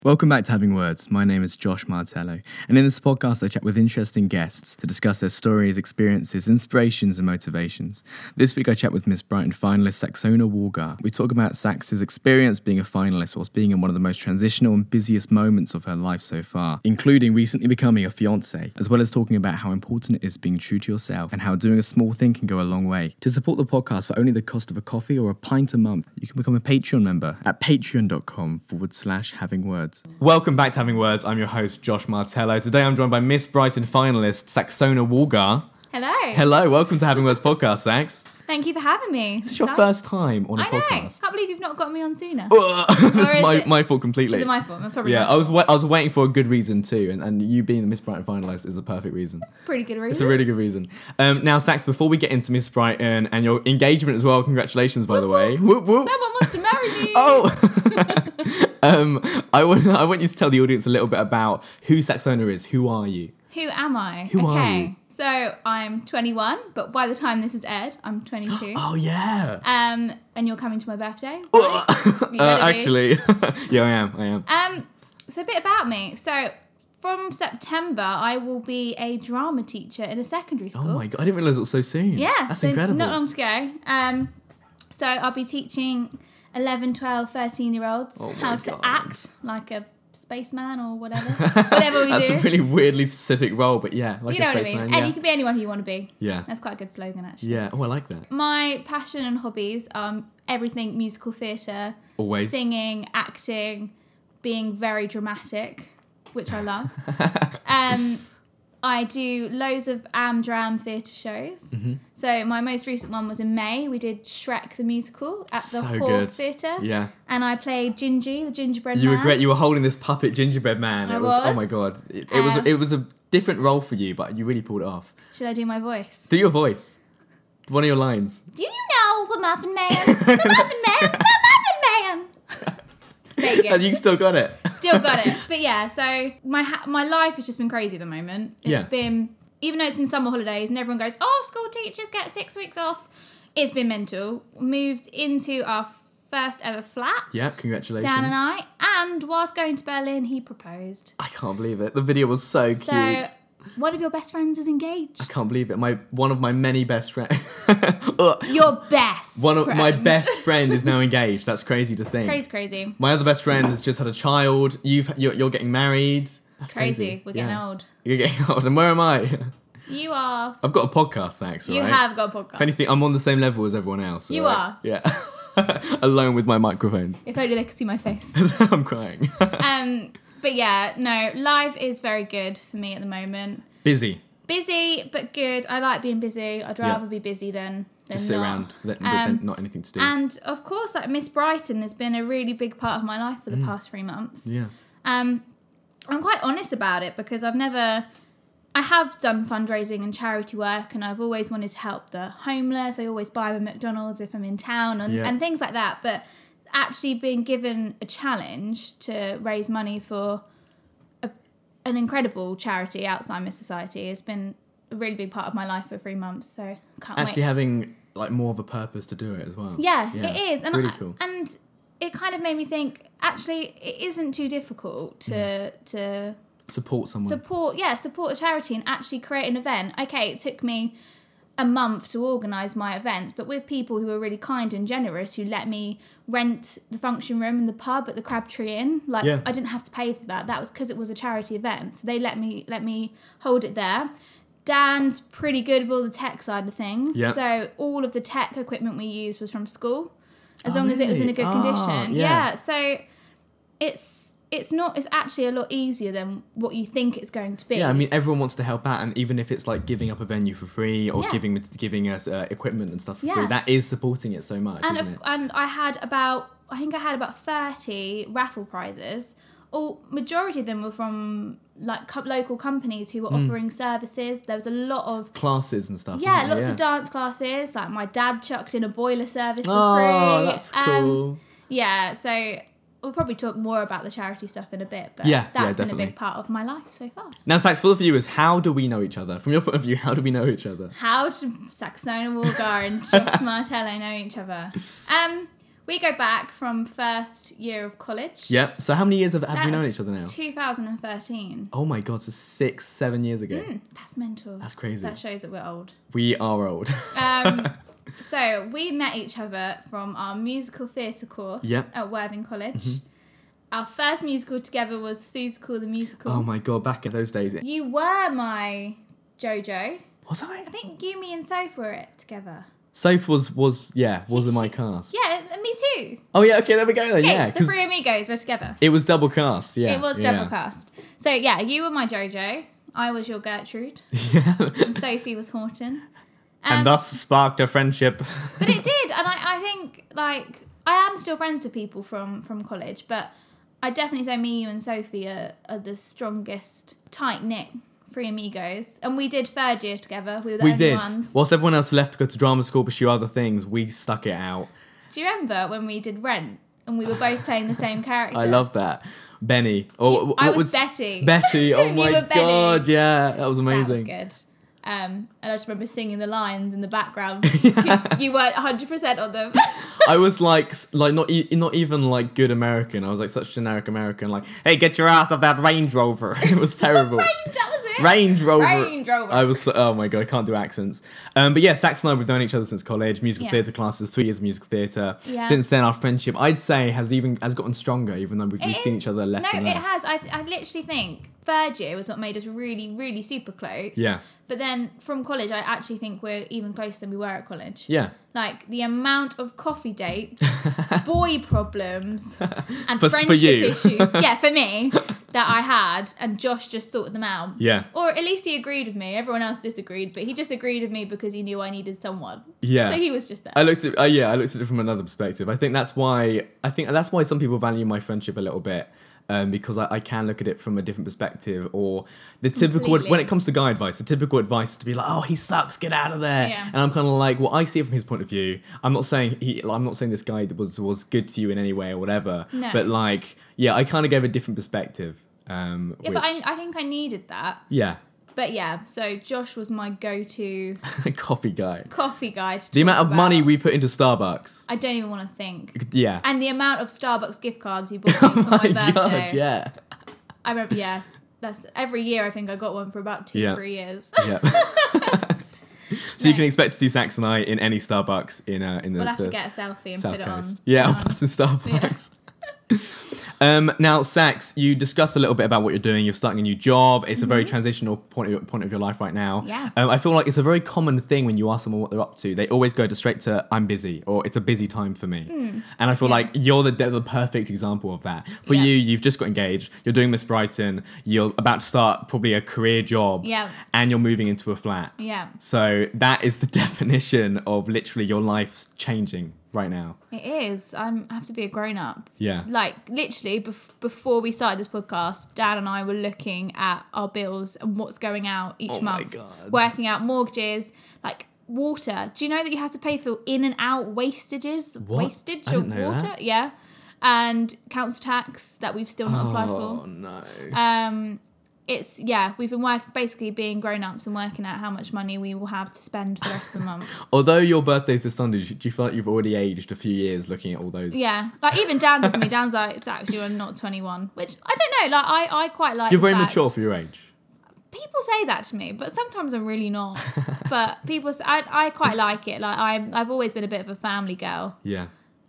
Welcome back to Having Words. My name is Josh Martello, and in this podcast I chat with interesting guests to discuss their stories, experiences, inspirations and motivations. This week I chat with Miss Brighton finalist Saxona Walgar. We talk about Sax's experience being a finalist whilst being in one of the most transitional and busiest moments of her life so far, including recently becoming a fiancé, as well as talking about how important it is being true to yourself and how doing a small thing can go a long way. To support the podcast for only the cost of a coffee or a pint a month, you can become a Patreon member at patreon.com/havingwords. Welcome back to Having Words. I'm your host, Josh Martello. Today I'm joined by Miss Brighton finalist, Saxona Walgar. Hello. Hello, welcome to Having Words podcast, Sax. Thank you for having me. This is your first time on a podcast. I know. Can't believe you've not got me on sooner. This is my fault completely. Is it my fault? Probably yeah, not. I was waiting for a good reason too, and you being the Miss Brighton finalist is a perfect reason. It's a pretty good reason. It's a really good reason. Now, Sax, before we get into Miss Brighton and your engagement as well, congratulations, by the way. Whoop, whoop. Someone wants to marry me. I want you to tell the audience a little bit about who Saxona is. Who are you? Who am I? Who are you? So I'm 21, but by the time this is aired, I'm 22. Oh, yeah. And you're coming to my birthday. Right? Actually, yeah, I am. So a bit about me. So from September, I will be a drama teacher in a secondary school. Oh my God, I didn't realise it was so soon. Yeah. That's so incredible. Not long to go. So I'll be teaching 11, 12, 13-year-olds how to act like a spaceman or whatever. Whatever we That's do. a really weirdly specific role, but yeah, like You know a what I spaceman. mean? And you can be anyone who you want to be. Yeah. That's quite a good slogan, actually. Yeah. Oh, I like that. My passion and hobbies are everything musical theatre. Always. Singing, acting, being very dramatic, which I love. I do loads of Amdram theatre shows. Mm-hmm. So my most recent one was in May. We did Shrek the musical at the Hall Theatre. Yeah. And I played Gingy, the gingerbread man. You were great. You were holding this puppet gingerbread man. I was. Oh was. my God. It was a different role for you, but you really pulled it off. Should I do my voice? Do your voice. One of your lines. Do you know the Muffin Man? The Muffin Man? The Muffin Man! There you go. You still got it. Still got it. But yeah, so my life has just been crazy at the moment. It's been, even though it's in summer holidays and everyone goes, oh, school teachers get 6 weeks off. It's been mental. Moved into our first ever flat. Yeah, congratulations. Dan and I. And whilst going to Berlin, he proposed. I can't believe it. The video was so cute. So one of your best friends is engaged. I can't believe it. One of my many best friends. Your best One of friend. my best friend is now engaged. That's crazy to think. Crazy. My other best friend has just had a child. You're getting married. That's crazy. We're getting old. You're getting old. And where am I? You are. I've got a podcast, Sax, right? You have got a podcast. If anything, I'm on the same level as everyone else. You right? are. Yeah. Alone with my microphones. If only they could see my face. I'm crying. But yeah, no, life is very good for me at the moment. Busy, but good. I like being busy. I'd rather be busy than just sit not. around with not anything to do. And of course, like Miss Brighton has been a really big part of my life for the past 3 months. Yeah. I'm quite honest about it because I have done fundraising and charity work, and I've always wanted to help the homeless. I always buy them at McDonald's if I'm in town and things like that. But actually being given a challenge to raise money for an incredible charity, Alzheimer's Society, has been a really big part of my life for 3 months. So can't wait. Actually having like more of a purpose to do it as well. Yeah, it is. It's really cool. And it kind of made me think, actually, it isn't too difficult to support someone. Support a charity and actually create an event. Okay, it took me a month to organise my event, but with people who were really kind and generous, who let me rent the function room in the pub at the Crabtree Inn. I didn't have to pay for that. That was because it was a charity event. So they let me hold it there. Dan's pretty good with all the tech side of things. Yep. So all of the tech equipment we used was from school, as long as it was in a good condition. Yeah. So it's actually a lot easier than what you think it's going to be. Yeah, I mean, everyone wants to help out, and even if it's like giving up a venue for free or giving us equipment and stuff for free, that is supporting it so much, isn't it? And I had about 30 raffle prizes. Majority of them were from like local companies who were offering services. There was a lot of classes and stuff. Yeah, lots of dance classes. Like my dad chucked in a boiler service for free. Oh, that's cool. Yeah, so we'll probably talk more about the charity stuff in a bit, but that's been a big part of my life so far. Now, Sax, for the viewers, how do we know each other? From your point of view, how do we know each other? How do Saxona Walgar and Josh Martello know each other? We go back from first year of college. Yep. So how many years have we known That's each other now? 2013. Oh my God, so 6-7 years ago. That's mental. That's crazy. That shows that we're old. We are old. So we met each other from our musical theatre course at Worthing College. Our first musical together was Seussical the Musical. Oh my God, back in those days. You were my JoJo. Was I? I think you, me and Soph were it together. Soph was in my cast. Yeah, me too. Oh yeah, okay, there we go then. Yeah, the three amigos were together. it was double cast. Yeah, It was double cast. So yeah, you were my JoJo. I was your Gertrude. Yeah, And Sophie was Horton. and thus sparked a friendship. But it did, and I think like I am still friends with people from college, but I definitely say me, you, and Sophie are the strongest, tight knit three amigos. And we did third year together. We were the only ones. Whilst everyone else left to go to drama school, pursue other things, we stuck it out. Do you remember when we did Rent and we were both playing the same character? I love that. Benny. Or I what was Betty. Betty. Oh You my were Benny. God, yeah, that was amazing. That was good. And I just remember singing the lines in the background. You weren't 100% on them. I was like not even like good American. I was like such generic American. Like, hey, get your ass off that Range Rover. It was terrible. That was it. Range Rover. Range Rover. I was oh my God, I can't do accents. But yeah, Sax and I, we've known each other since college. Musical theatre classes, 3 years of musical theatre. Yeah. Since then, our friendship, I'd say, has gotten stronger, even though we've seen each other less and less. No, it has. I literally think third year was what made us really, really super close. Yeah. But then from college, I actually think we're even closer than we were at college. Yeah. Like the amount of coffee dates, boy problems, and For friendship you. issues. Yeah, for me, that I had, and Josh just sorted them out. Yeah. Or at least he agreed with me. Everyone else disagreed, but he just agreed with me because he knew I needed someone. Yeah. So he was just there. I looked at it from another perspective. I think that's why some people value my friendship a little bit. Because I can look at it from a different perspective, or the typical, Completely. when it comes to guy advice, the typical advice is to be like, oh, he sucks, get out of there. Yeah. And I'm kind of like, well, I see it from his point of view. I'm not saying this guy was good to you in any way or whatever. No. But like, yeah, I kind of gave a different perspective. Yeah, but I think I needed that. Yeah. But yeah, so Josh was my go-to Coffee guy. coffee guy. To The talk amount of about. money we put into Starbucks. I don't even want to think. Yeah. And the amount of Starbucks gift cards you bought me for my birthday. God, yeah. I remember, yeah. That's every year. I think I got one for about 2-3 years. Yeah. So you can expect to see Sax and I in any Starbucks in the We'll have to get a selfie and South put it on. Coast. Yeah, of us in Starbucks. Now, Sax, you discussed a little bit about what you're doing. You're starting a new job. It's a very transitional point of your life right now. Yeah. I feel like it's a very common thing when you ask someone what they're up to. They always go straight to "I'm busy" or "It's a busy time for me." And I feel like you're the perfect example of that. For you, you've just got engaged. You're doing Miss Brighton. You're about to start probably a career job. Yeah. And you're moving into a flat. Yeah. So that is the definition of literally your life's changing right now. It is. I have to be a grown-up. Yeah. Like, literally, before we started this podcast, Dad and I were looking at our bills and what's going out each Oh my month. God. Working out mortgages, like water. Do you know that you have to pay for in and out wastages? What? Wastage I of didn't know water? that. Yeah. And council tax that we've still not applied Oh, for. no. We've been basically being grown-ups and working out how much money we will have to spend for the rest of the month. Although your birthday's this Sunday, do you feel like you've already aged a few years looking at all those? Yeah, like even Dan says to me, Dan's like, it's actually I'm not 21, which I don't know, like I quite like. You're the very fact- mature for your age. People say that to me, but sometimes I'm really not. But people, I quite like it. Like I've always been a bit of a family girl. Yeah.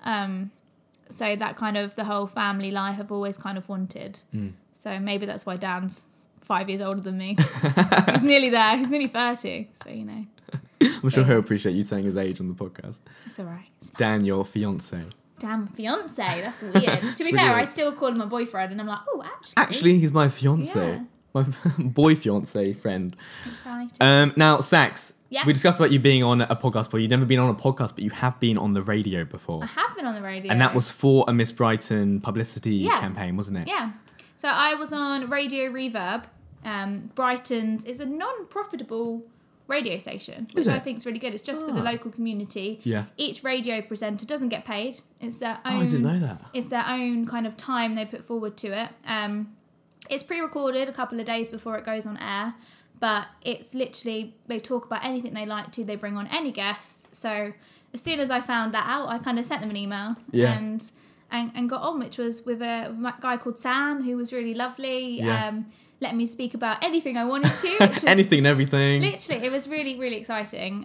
So that kind of the whole family life I've always kind of wanted. So maybe that's why Dan's 5 years older than me. He's nearly there. He's nearly 30. So, you know. I'm sure he'll appreciate you saying his age on the podcast. It's all right. It's fine. Dan, your fiance. Damn, fiance. That's weird. To be really fair, I weird. still call him my boyfriend, and I'm like, oh, actually. Actually, he's my fiance. Yeah. My boy fiance friend. Exciting. Now, Sax, Yeah. we discussed about you being on a podcast before. You've never been on a podcast, but you have been on the radio before. I have been on the radio. And that was for a Miss Brighton publicity Yeah. campaign, wasn't it? Yeah. So I was on Radio Reverb. Brighton's is a non-profitable radio station, which Is it? I think is really good. It's just for the local community. Yeah. Each radio presenter doesn't get paid. It's their own. Oh, I didn't know that. It's their own kind of time they put forward to it. It's pre-recorded a couple of days before it goes on air, but it's literally they talk about anything they like to. They bring on any guests. So as soon as I found that out, I kind of sent them an email Yeah. and got on, which was with a guy called Sam, who was really lovely. Yeah. Let me speak about anything I wanted to. Which was Anything and everything. Literally, it was really, really exciting.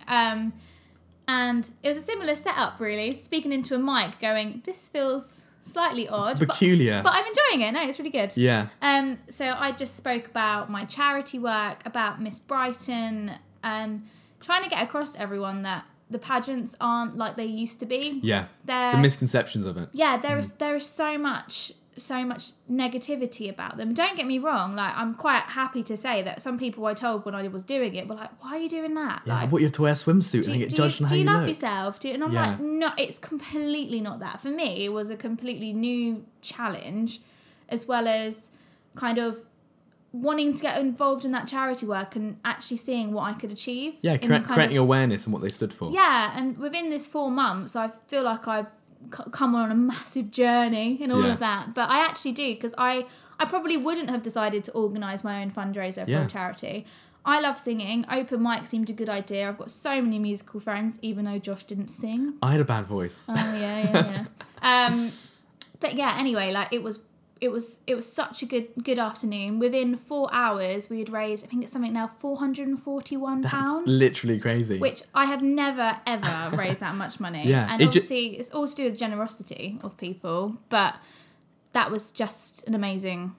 And it was a similar setup, really. Speaking into a mic, going, this feels slightly odd. Peculiar. But I'm enjoying it. No, it's really good. Yeah. So I just spoke about my charity work, about Miss Brighton, trying to get across to everyone that the pageants aren't like they used to be. Yeah. They're, The misconceptions of it. yeah, there is so much negativity about them. Don't get me wrong, like I'm quite happy to say that some people I told when I was doing it were like, why are you doing that? Yeah, Like, what, you have to wear a swimsuit and get judged on how do you you love look. yourself? And I'm Yeah. like, no, it's completely not that. For me, it was a completely new challenge, as well as kind of wanting to get involved in that charity work and actually seeing what I could achieve. Yeah, in the kind creating of, awareness and what they stood for. yeah, and within this 4 months, I feel like I've come on a massive journey and all Yeah. of that. But I actually do, because I probably wouldn't have decided to organise my own fundraiser for Yeah. a charity. I love singing. Open mic seemed a good idea. I've got so many musical friends, even though Josh didn't sing. I had a bad voice. Oh yeah. But yeah, anyway, like it was such a good afternoon. Within 4 hours, we had raised, I think it's something now, £441. That's literally crazy. Which I have never, ever raised that much money. Yeah, And it obviously, it's all to do with generosity of people. But that was just an amazing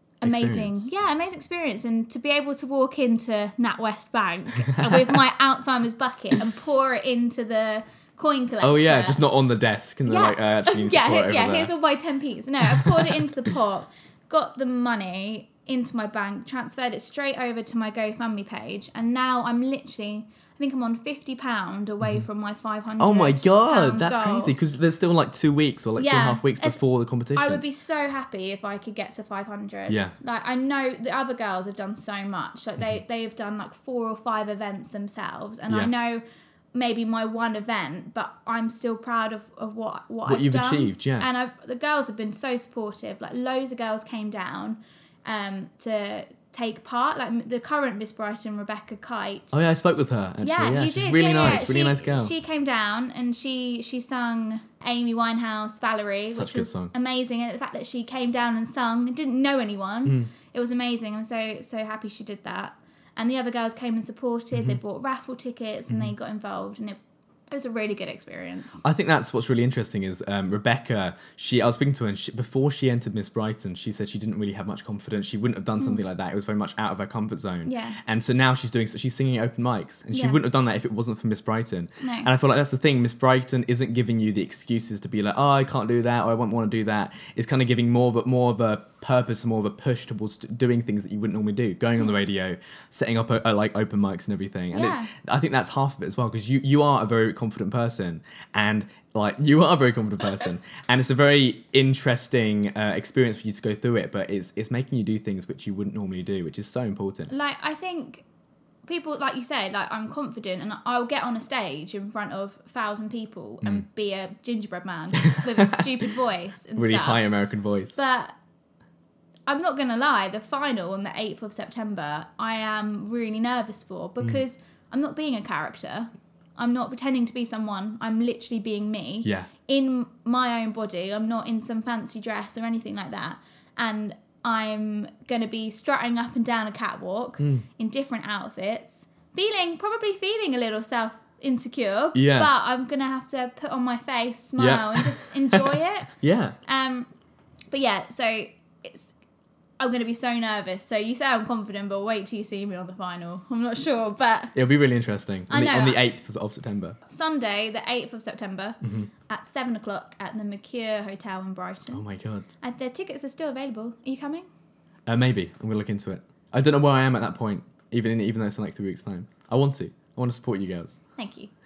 experience. And to be able to walk into NatWest Bank with my Alzheimer's bucket and pour it into the coin collector. Oh yeah, just not on the desk. And they're like, I actually need to pour it over there. Here's all my 10p's. No, I poured it into the pot, got the money into my bank, transferred it straight over to my GoFundMe page, and now I'm literally, I think I'm on £50 away from my £500. Oh my God, that's goal. crazy. Because there's still like 2 weeks or like 2.5 weeks before the competition. I would be so happy if I could get to 500. Yeah. Like, I know the other girls have done so much. Like, they've done like 4 or 5 events themselves. And Yeah. I know maybe my one event, but I'm still proud of what I've you've done. achieved, yeah. And the girls have been so supportive. Like, loads of girls came down to take part. Like, the current Miss Brighton, Rebecca Kite. Oh yeah, I spoke with her actually. Yeah, you she's did. really Yeah, nice, yeah. really nice girl. She came down and she sung Amy Winehouse, Valerie, Such which a good was song. amazing. And the fact that she came down and sung and didn't know anyone, it was amazing. I'm so happy she did that. And the other girls came and supported. They bought raffle tickets and they got involved, and it was a really good experience. I think that's what's really interesting is Rebecca, I was speaking to her, and before she entered Miss Brighton, she said she didn't really have much confidence. She wouldn't have done something like that. It was very much out of her comfort zone. Yeah. And so now she's singing at open mics, and she Yeah. wouldn't have done that if it wasn't for Miss Brighton. No. And I feel like that's the thing. Miss Brighton isn't giving you the excuses to be like, oh, I can't do that, or I won't want to do that. It's kind of giving more of a purpose, more of a push towards doing things that you wouldn't normally do, going on the radio, setting up like open mics and everything. And I think that's half of it as well, because you are a very confident person, and and it's a very interesting experience for you to go through it, but it's making you do things which you wouldn't normally do, which is so important. Like, I think people, like you said, like, I'm confident and I'll get on a stage in front of 1,000 people and be a gingerbread man with a stupid voice and Really stuff. high American voice. But I'm not going to lie, the final on the 8th of September, I am really nervous for, because I'm not being a character. I'm not pretending to be someone. I'm literally being me. Yeah. In my own body. I'm not in some fancy dress or anything like that. And I'm going to be strutting up and down a catwalk in different outfits, probably feeling a little insecure. Yeah. But I'm going to have to put on my face, smile, and just enjoy it. Yeah. But yeah, so I'm going to be so nervous. So you say I'm confident, but wait till you see me on the final. I'm not sure, but It'll be really interesting. I know. On the 8th of September. Sunday, the 8th of September, at 7 o'clock at the Mercure Hotel in Brighton. Oh my God. And the tickets are still available. Are you coming? Maybe. I'm going to look into it. I don't know where I am at that point, even though it's in like 3 weeks' time. I want to support you girls. Thank you.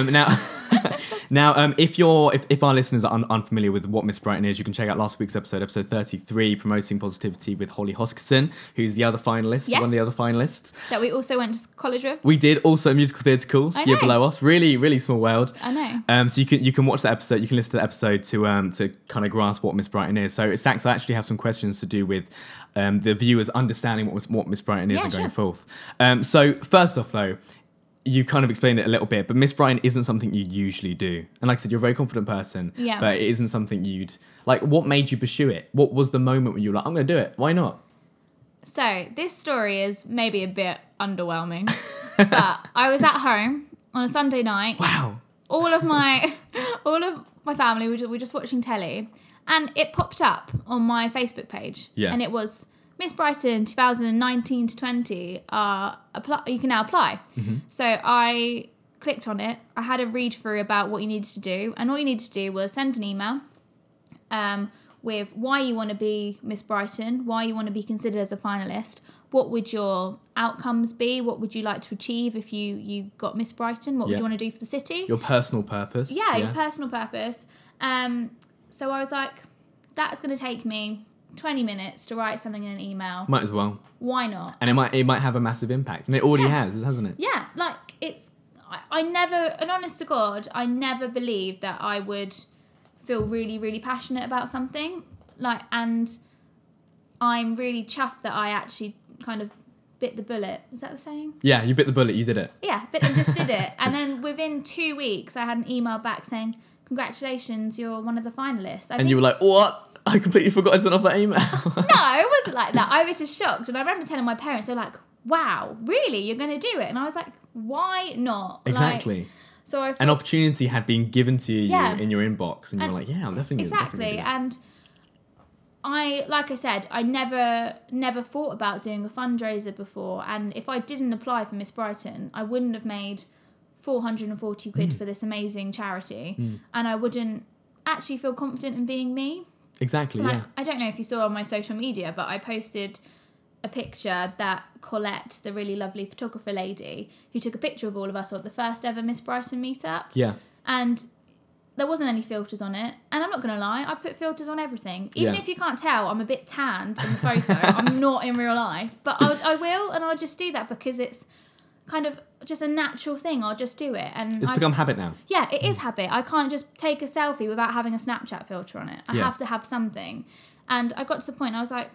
Now, if our listeners are unfamiliar with what Miss Brighton is, you can check out last week's episode 33, Promoting Positivity with Holly Hoskinson, who's the other finalist, Yes. one of the other finalists. That we also went to college with. We did also musical theatre course, I year know. below us. Really, really small world. I know. So you can watch that episode. You can listen to the episode to kind of grasp what Miss Brighton is. So Sax, I actually have some questions to do with the viewers understanding what Miss Brighton is Yeah, and going sure. forth. So first off, though, you've kind of explained it a little bit, but Miss Brighton isn't something you usually do. And like I said, you're a very confident person, Yeah. but it isn't something you'd... Like, what made you pursue it? What was the moment when you were like, I'm going to do it? Why not? So this story is maybe a bit underwhelming, but I was at home on a Sunday night. Wow. All of my family were just watching telly, and it popped up on my Facebook page. Yeah. And it was Miss Brighton 2019 to 20. You can now apply. Mm-hmm. So I clicked on it. I had a read through about what you needed to do, and all you needed to do was send an email with why you want to be Miss Brighton, why you want to be considered as a finalist, what would your outcomes be, what would you like to achieve if you got Miss Brighton, what would you want to do for the city. Your personal purpose. Yeah, your personal purpose. So I was like, that's going to take me 20 minutes to write something in an email. Might as well. Why not? And it might have a massive impact. And it already has, hasn't it? Yeah, like I never, and honest to God, I never believed that I would feel really, really passionate about something. And I'm really chuffed that I actually kind of bit the bullet. Is that the saying? Yeah, you bit the bullet, you did it. Yeah, bit and just did it. And then within 2 weeks, I had an email back saying, congratulations, you're one of the finalists. And you were like, what? I completely forgot to send off that email. No, it wasn't like that. I was just shocked. And I remember telling my parents, they were like, wow, really? You're going to do it? And I was like, why not? Exactly. So I thought, an opportunity had been given to you in your inbox, and you And- were like, yeah, I'm definitely exactly. Definitely do it. And like I said, I never thought about doing a fundraiser before. And if I didn't apply for Miss Brighton, I wouldn't have made 440 quid for this amazing charity. And I wouldn't actually feel confident in being me. Exactly, Like, yeah. I don't know if you saw on my social media, but I posted a picture that Colette, the really lovely photographer lady, who took a picture of all of us at the first ever Miss Brighton meetup. Yeah. And there wasn't any filters on it. And I'm not going to lie, I put filters on everything. Even Yeah. if you can't tell, I'm a bit tanned in the photo. I'm not in real life. But I will, and I'll just do that because it's kind of just a natural thing. I'll just do it. And It's become habit now. yeah, it is habit. I can't just take a selfie without having a Snapchat filter on it. I Yeah. have to have something. And I got to the point, I was like,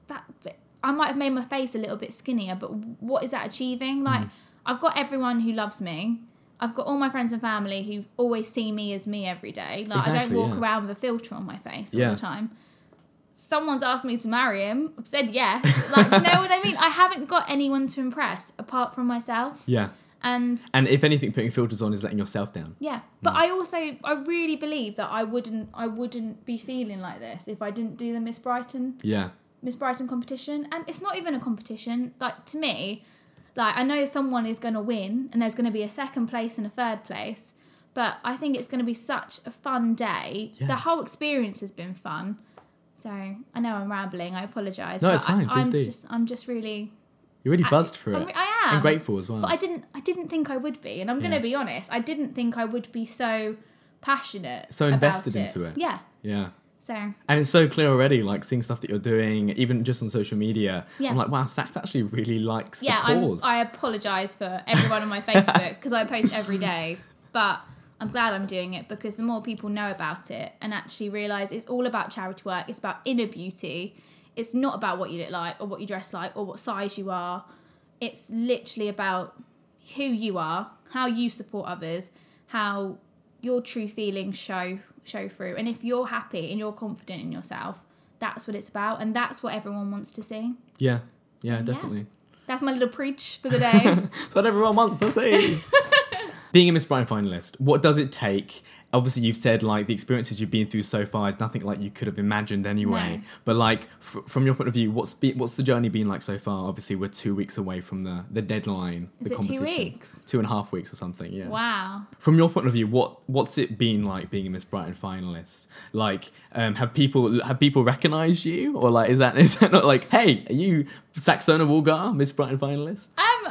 I might have made my face a little bit skinnier, but what is that achieving? Like, I've got everyone who loves me. I've got all my friends and family who always see me as me every day. Like, I don't Exactly, walk yeah. around with a filter on my face all Yeah. the time. Someone's asked me to marry him. I've said yes. Like, do you know what I mean? I haven't got anyone to impress apart from myself. Yeah. And And if anything, putting filters on is letting yourself down. yeah, but I really believe that I wouldn't be feeling like this if I didn't do the Miss Brighton competition. And it's not even a competition. Like, to me, like, I know someone is going to win and there's going to be a second place and a third place, but I think it's going to be such a fun day. Yeah. The whole experience has been fun. So I know I'm rambling. I apologise. No, but it's fine. Please do. I'm just really. You're really buzzed for it. I am. And grateful as well. But I didn't think I would be, and I'm going to be honest. I didn't think I would be so passionate, So invested about into it. Yeah. Yeah. So And it's so clear already, like seeing stuff that you're doing, even just on social media. Yeah. I'm like, wow, Sax actually really likes yeah, the cause. I apologise for everyone on my Facebook because I post every day, but I'm glad I'm doing it because the more people know about it and actually realise it's all about charity work, it's about inner beauty. It's not about what you look like or what you dress like or what size you are. It's literally about who you are, how you support others, how your true feelings show through. And if you're happy and you're confident in yourself, that's what it's about. And that's what everyone wants to see. Yeah. So, Yeah, definitely. That's my little preach for the day. That's what everyone wants to see. Being a Miss Brighton finalist, what does it take? Obviously, you've said like the experiences you've been through so far is nothing like you could have imagined anyway. No. But like from your point of view, what's the journey been like so far? Obviously, we're 2 weeks away from the deadline, Is the it 2 competition. weeks? 2.5 weeks or something. Yeah. Wow. From your point of view, what's it been like being a Miss Brighton finalist? Like, have people recognised you, or like is that not like, hey, are you Saxona Woolgar, Miss Brighton finalist?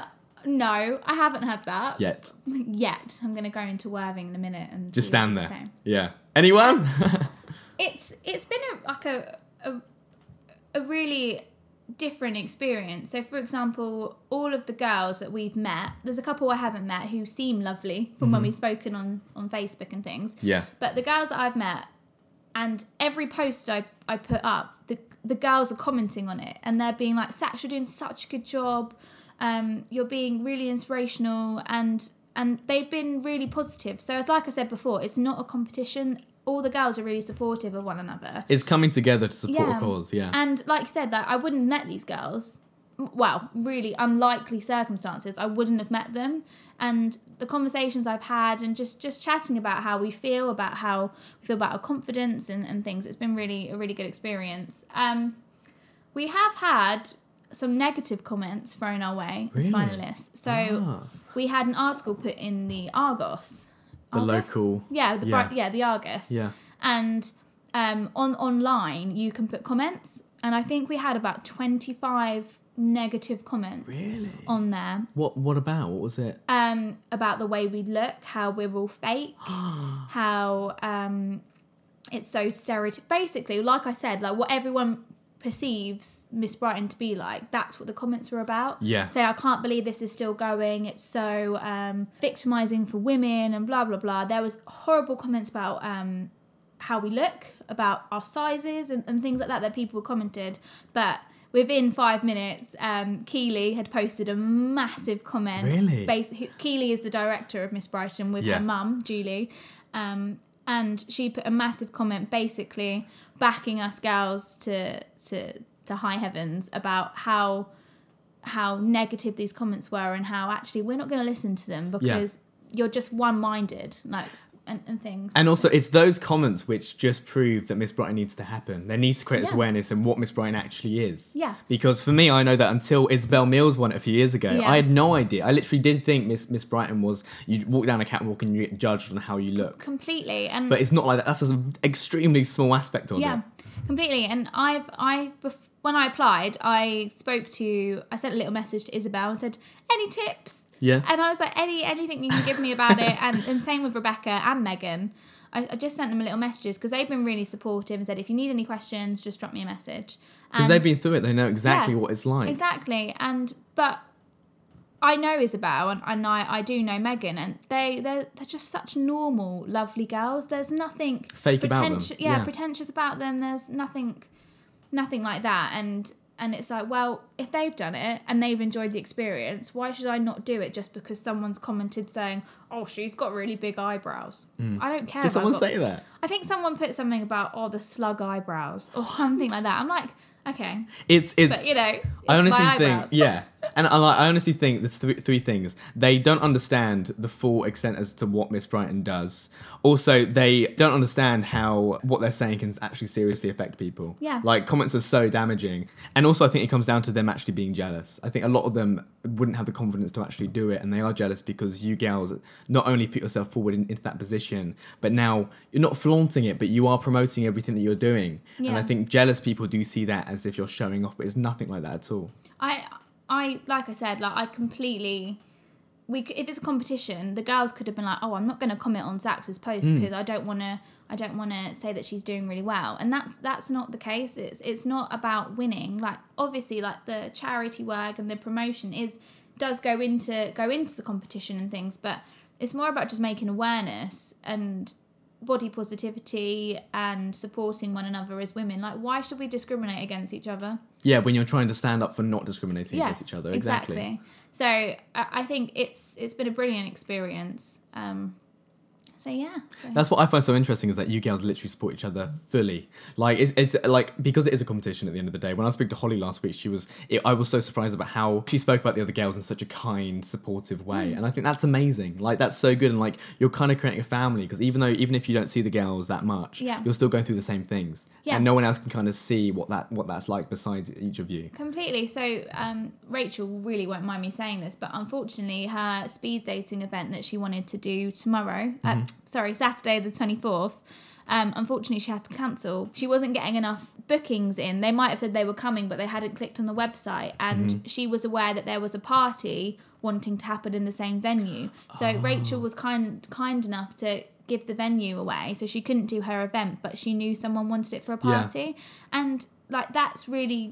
No, I haven't had that Yet. yet. I'm gonna go into Worthing in a minute and Just see stand what there. it's saying. Yeah. Anyone? It's been a really different experience. So, for example, all of the girls that we've met, there's a couple I haven't met who seem lovely from when we've spoken on Facebook and things. Yeah. But the girls that I've met, and every post I put up, the girls are commenting on it, and they're being like, Sax, you're doing such a good job. You're being really inspirational, and and they've been really positive. So as like I said before, it's not a competition. All the girls are really supportive of one another. It's coming together to support a cause, yeah. And like you said, like I wouldn't have met these girls. Well, really unlikely circumstances, I wouldn't have met them. And the conversations I've had and just chatting about how we feel about our confidence and things, it's been really a really good experience. We have had some negative comments thrown our way as finalists. So we had an article put in the Argos. The local... Yeah, the Argus. Yeah. And online, you can put comments. And I think we had about 25 negative comments on there. What about? What was it? About the way we look, how we're all fake, how it's so stereotypical. Basically, like I said, like what everyone perceives Miss Brighton to be like, that's what the comments were about. Yeah. Say, I can't believe this is still going. It's so victimizing for women and blah, blah, blah. There was horrible comments about how we look, about our sizes and things like that people commented. But within 5 minutes, Keely had posted a massive comment. Really? Keely is the director of Miss Brighton with her mum, Julie. And she put a massive comment basically backing us girls to high heavens about how negative these comments were and how actually we're not going to listen to them because you're just one-minded, like, and things. And also, it's those comments which just prove that Miss Brighton needs to happen. There needs to create this awareness and what Miss Brighton actually is. Yeah. Because for me, I know that until Isabel Mills won it a few years ago, I had no idea. I literally did think Miss Brighton was, you walk down a catwalk and you get judged on how you look. Completely. But it's not like that. That's an extremely small aspect of it. Yeah, completely. And when I applied, I sent a little message to Isabel and said, any tips? Yeah. And I was like, anything you can give me about it. And same with Rebecca and Megan. I just sent them little messages because they've been really supportive and said, if you need any questions, just drop me a message. Because they've been through it. They know exactly what it's like. Exactly. But I know Isabel and I do know Megan, and they're just such normal, lovely girls. There's nothing fake about them. Yeah, pretentious about them. There's nothing like that. And it's like, well, if they've done it and they've enjoyed the experience, why should I not do it just because someone's commented saying, oh, she's got really big eyebrows? I don't care. Did someone say that? I think someone put something about, the slug eyebrows or something like that. I'm like, okay. It's but, I honestly think, and I honestly think there's three things. They don't understand the full extent as to what Miss Brighton does. Also, they don't understand how what they're saying can actually seriously affect people. Yeah. Like, comments are so damaging. And also, I think it comes down to them actually being jealous. I think a lot of them wouldn't have the confidence to actually do it, and they are jealous because you girls not only put yourself forward into that position, but now you're not flaunting it, but you are promoting everything that you're doing. Yeah. And I think jealous people do see that as if you're showing off, but it's nothing like that at all. I like I said, like I completely. If it's a competition, the girls could have been like, "Oh, I'm not going to comment on Zax's post because I don't want to say that she's doing really well," and that's not the case. It's not about winning. Like obviously, like the charity work and the promotion does go into the competition and things, but it's more about just making awareness and body positivity and supporting one another as women. Like, why should we discriminate against each other? Yeah, when you're trying to stand up for not discriminating against each other. Exactly. So I think it's been a brilliant experience. So yeah. That's what I find so interesting is that you girls literally support each other fully. Like it's like, because it is a competition at the end of the day. When I spoke to Holly last week, I was so surprised about how she spoke about the other girls in such a kind, supportive way. And I think that's amazing. Like that's so good. And like you're kind of creating a family because even if you don't see the girls that much, you're still going through the same things. Yeah. And no one else can kind of see what that's like besides each of you. Completely. So Rachel really won't mind me saying this, but unfortunately her speed dating event that she wanted to do tomorrow, Saturday the 24th, unfortunately she had to cancel. She wasn't getting enough bookings in. They might have said they were coming, but they hadn't clicked on the website, and she was aware that there was a party wanting to happen in the same venue. So Rachel was kind enough to give the venue away, so she couldn't do her event, but she knew someone wanted it for a party. And like that's really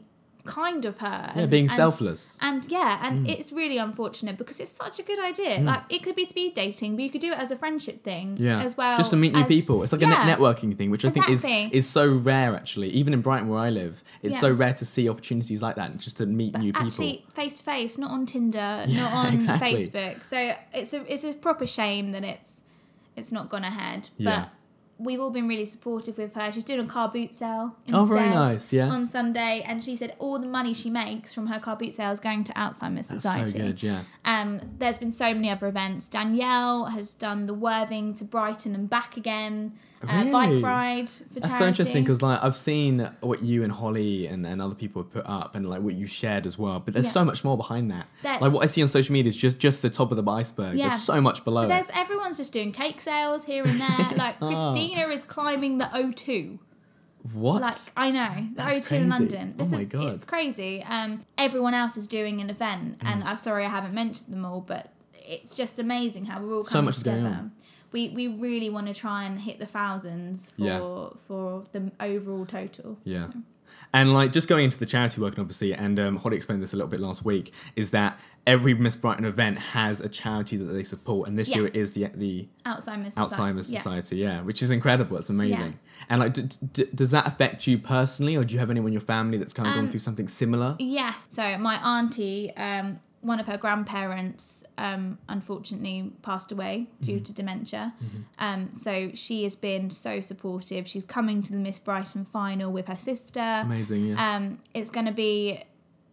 kind of her. Yeah, being selfless. And it's really unfortunate because it's such a good idea. Like, it could be speed dating, but you could do it as a friendship thing as well. Just to meet new people. It's like a networking thing, which I think Exactly. is so rare, actually. Even in Brighton, where I live, it's so rare to see opportunities like that, just to meet new people. Actually, face to face, not on Tinder, not on Facebook. So it's a proper shame that it's not gone ahead. But we've all been really supportive with her. She's doing a car boot sale instead. Oh, very nice, on Sunday, and she said all the money she makes from her car boot sale is going to Alzheimer's Society. That's so good, yeah. There's been so many other events. Danielle has done the Worthing to Brighton and back again. Really? Bike ride for charity. That's so interesting because, like, I've seen what you and Holly and other people have put up, and like what you shared as well. But there's so much more behind that. Like what I see on social media is just the top of the iceberg. There's so much below. But everyone's just doing cake sales here and there. Like Christina is climbing the O2. What? Like, I know, the That's O2 crazy. in London. My God. It's crazy. Everyone else is doing an event, and I'm sorry I haven't mentioned them all, but it's just amazing how we're all coming much is together. going on. We really want to try and hit the thousands for the overall total. Yeah. So. And like just going into the charity work, obviously, and Holly explained this a little bit last week, is that every Miss Brighton event has a charity that they support, and this year it is the Alzheimer's Society, which is incredible. It's amazing. Yeah. And like, does that affect you personally, or do you have anyone in your family that's kind of gone through something similar? Yes. So my auntie, one of her grandparents, unfortunately passed away due to dementia. So she has been so supportive. She's coming to the Miss Brighton final with her sister. Amazing, yeah. It's going to be,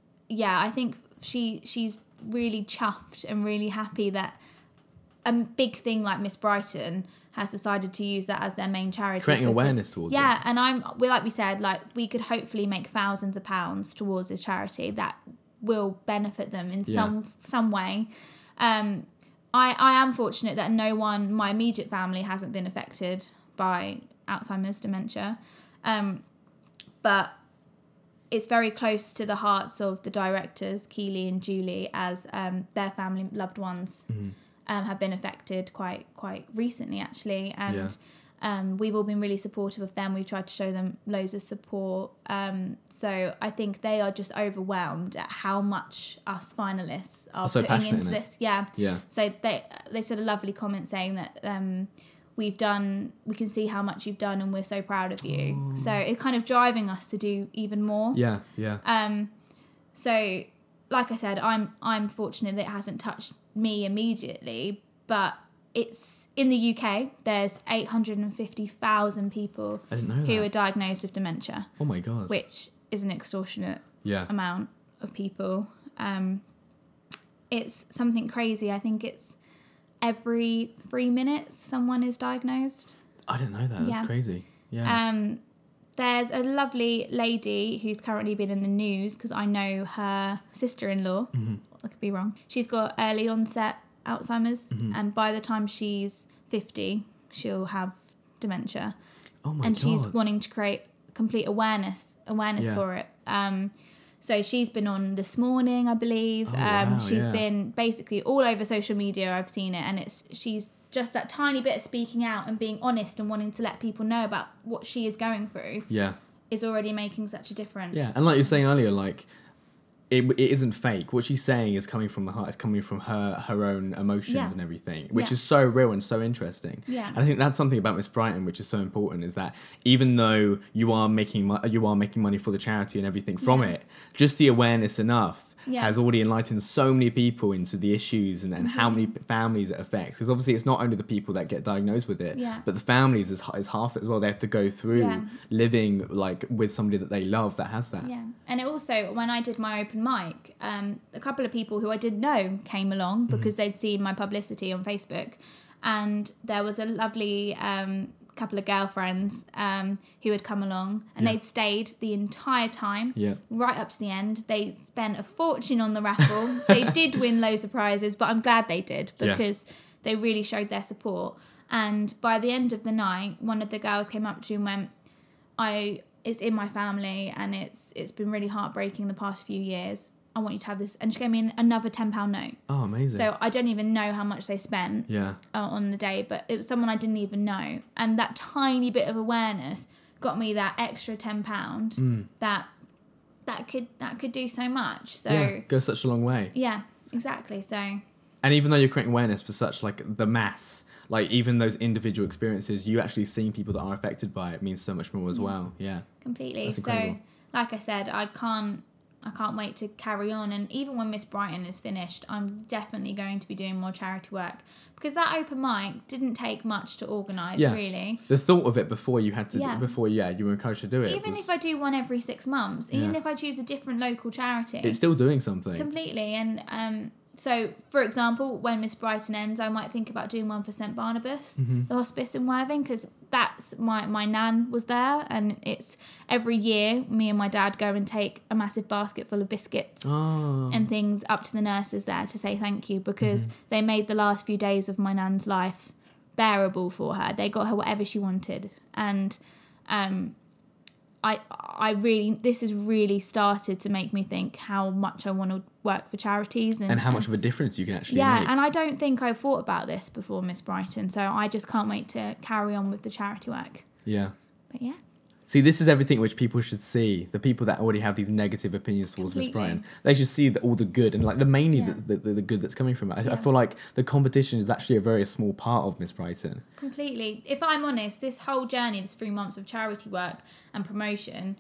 I think she's really chuffed and really happy that a big thing like Miss Brighton has decided to use that as their main charity. Creating awareness towards it. Yeah, and like we said, like we could hopefully make thousands of pounds towards this charity that will benefit them in some way. I am fortunate that my immediate family hasn't been affected by Alzheimer's dementia, but it's very close to the hearts of the directors, Keely and Julie, as their family loved ones have been affected quite recently, actually, and we've all been really supportive of them. We've tried to show them loads of support. So I think they are just overwhelmed at how much us finalists are putting into this. Yeah. So they said a lovely comment saying that we can see how much you've done and we're so proud of you. Ooh. So it's kind of driving us to do even more. Yeah. So like I said, I'm fortunate that it hasn't touched me immediately, but it's in the UK. There's 850,000 people who are diagnosed with dementia. Oh my God! Which is an extortionate amount of people. It's something crazy. I think it's every 3 minutes someone is diagnosed. I didn't know that. That's crazy. Yeah. There's a lovely lady who's currently been in the news because I know her sister-in-law. I could be wrong. She's got early onset Alzheimer's, and by the time she's 50, she'll have dementia. Oh my God. And she's wanting to create complete awareness for it. So she's been on This Morning, I believe. She's been basically all over social media. I've seen it, and she's just that tiny bit of speaking out and being honest and wanting to let people know about what she is going through. Is already making such a difference. Yeah, and like you were saying earlier, like it isn't fake. What she's saying is coming from the heart. It's coming from her own emotions and everything, which is so real and so interesting. Yeah. And I think that's something about Miss Brighton which is so important, is that even though you are making money for the charity and everything from it, just the awareness enough has already enlightened so many people into the issues and how many families it affects. Because obviously it's not only the people that get diagnosed with it, but the families is half it as well. They have to go through living like with somebody that they love that has that. Yeah. And it also, when I did my open mic, a couple of people who I didn't know came along because they'd seen my publicity on Facebook. And there was a lovely couple of girlfriends who had come along, and they'd stayed the entire time, right up to the end. They spent a fortune on the raffle. They did win loads of prizes, but I'm glad they did because they really showed their support. And by the end of the night, one of the girls came up to me and went, it's in my family, and it's been really heartbreaking the past few years. I want you to have this. And she gave me another £10 note. Oh, amazing. So I don't even know how much they spent on the day, but it was someone I didn't even know. And that tiny bit of awareness got me that extra £10 that that could do so much. So Yeah, goes such a long way. yeah, exactly. So And even though you're creating awareness for such like the mass, like even those individual experiences, you actually seeing people that are affected by it means so much more as well. Yeah. completely. That's So incredible. like I said, I can't wait to carry on. And even when Miss Brighton is finished, I'm definitely going to be doing more charity work, because that open mic didn't take much to organise, Yeah. really. The thought of it before you had to, Yeah. you were encouraged to do it. Even was- if I do one every 6 months, even Yeah. if I choose a different local charity, it's still doing something. completely. And so, for example, when Miss Brighton ends, I might think about doing one for St Barnabas, Mm-hmm. the hospice in Worthing, because that's my nan was there, and it's every year me and my dad go and take a massive basket full of biscuits Oh. and things up to the nurses there to say thank you, because Mm-hmm. they made the last few days of my nan's life bearable for her. They got her whatever she wanted, and I really, this has really started to make me think how much I want to work for charities And how much of a difference you can actually yeah, make. and I don't think I thought about this before Miss Brighton, so I just can't wait to carry on with the charity work. Yeah. But yeah, See, this is everything which people should see. The people that already have these negative opinions towards Miss Completely. Brighton, they should see all the good and like mainly Yeah. the good that's coming from it. I Yeah. feel like the competition is actually a very small part of Miss Brighton. completely. If I'm honest, this whole journey, this 3 months of charity work and promotion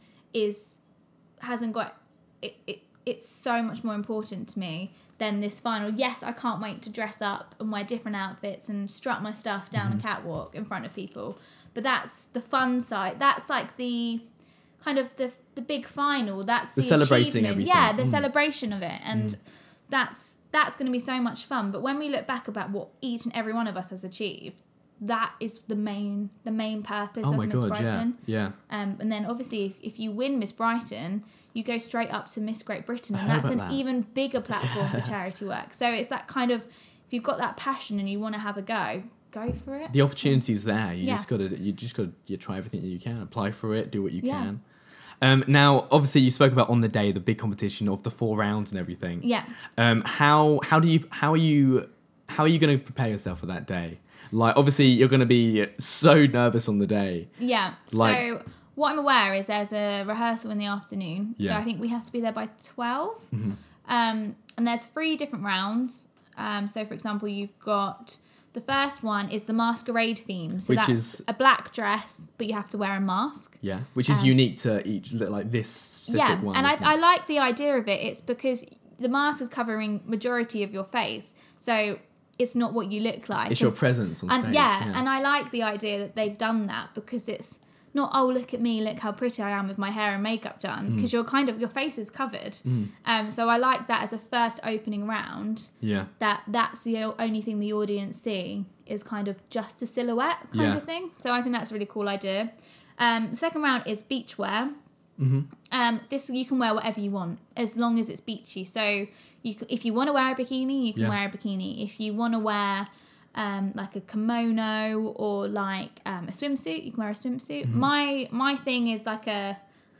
hasn't got it. It's so much more important to me than this final. Yes, I can't wait to dress up and wear different outfits and strut my stuff down a catwalk in front of people. But that's the fun side. That's like the kind of the big final. That's The the celebrating achievement. everything. Yeah, the celebration of it, and that's going to be so much fun. But when we look back about what each and every one of us has achieved, that is the main purpose Oh of my Miss god, Brighton. yeah. And then obviously if you win Miss Brighton, you go straight up to Miss Great Britain, and I heard that's an about that. even bigger platform for charity work. So it's that kind of, if you've got that passion and you want to have a go for it. The opportunity's there. You Yeah. just gotta try everything that you can, apply for it, do what you Yeah. can. Now, obviously, you spoke about on the day the big competition of the 4 rounds and everything. Yeah. How are you going to prepare yourself for that day? Like, obviously, you're going to be so nervous on the day. Yeah. Like- So what I'm aware is there's a rehearsal in the afternoon. Yeah. So I think we have to be there by 12. And there's 3 different rounds. So for example, you've got the first one is the masquerade theme. So Which that's is- a black dress, but you have to wear a mask. Yeah, which is unique to each, like this specific one. And isn't I it? like the idea of it. It's because the mask is covering majority of your face. So it's not what you look like. It's your presence on stage. And and I like the idea that they've done that, because it's not, oh, look at me, look how pretty I am with my hair and makeup done, because your face is covered. So I like that as a first opening round, Yeah. that's the only thing the audience see is kind of just a silhouette kind Yeah. of thing. So I think that's a really cool idea. The second round is beachwear. This, you can wear whatever you want as long as it's beachy. So if you want to wear a bikini, you can Yeah. wear a bikini. If you want to wear like a kimono or like a swimsuit, you can wear a swimsuit. My thing is like a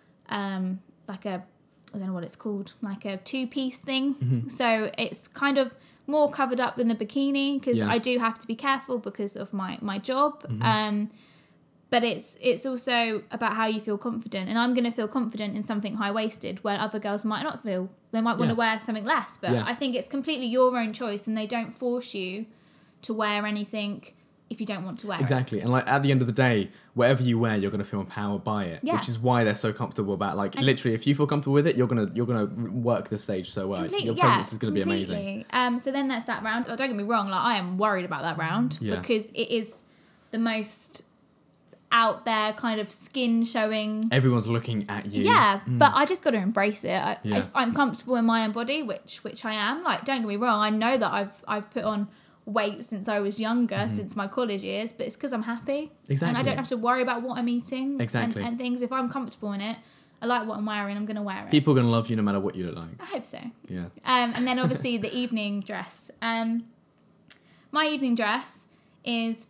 I don't know what it's called, like a 2-piece thing. So it's kind of more covered up than a bikini, because Yeah. I do have to be careful because of my job. But it's also about how you feel confident, and I'm going to feel confident in something high-waisted where other girls might not feel. They might want Yeah. to wear something less, but Yeah. I think it's completely your own choice, and they don't force you to wear anything if you don't want to wear it. Exactly. And like at the end of the day, whatever you wear, you're going to feel empowered by it, Yeah. which is why they're so comfortable about, like, literally, if you feel comfortable with it, you're going to work the stage so well. Completely, Your yeah, presence is going to be amazing. completely. So then that's that round. Oh, don't get me wrong, like I am worried about that round, Yeah. because it is the most out there kind of skin showing. Everyone's looking at you. Yeah, but I just got to embrace it. Yeah. If I'm comfortable in my own body, which I am. Like, don't get me wrong, I know that I've put on weight since I was younger, since my college years, but it's because I'm happy. Exactly. And I don't have to worry about what I'm eating. Exactly. And things. If I'm comfortable in it, I like what I'm wearing, I'm going to wear it. People are going to love you no matter what you look like. I hope so. Yeah. And then obviously the evening dress. My evening dress is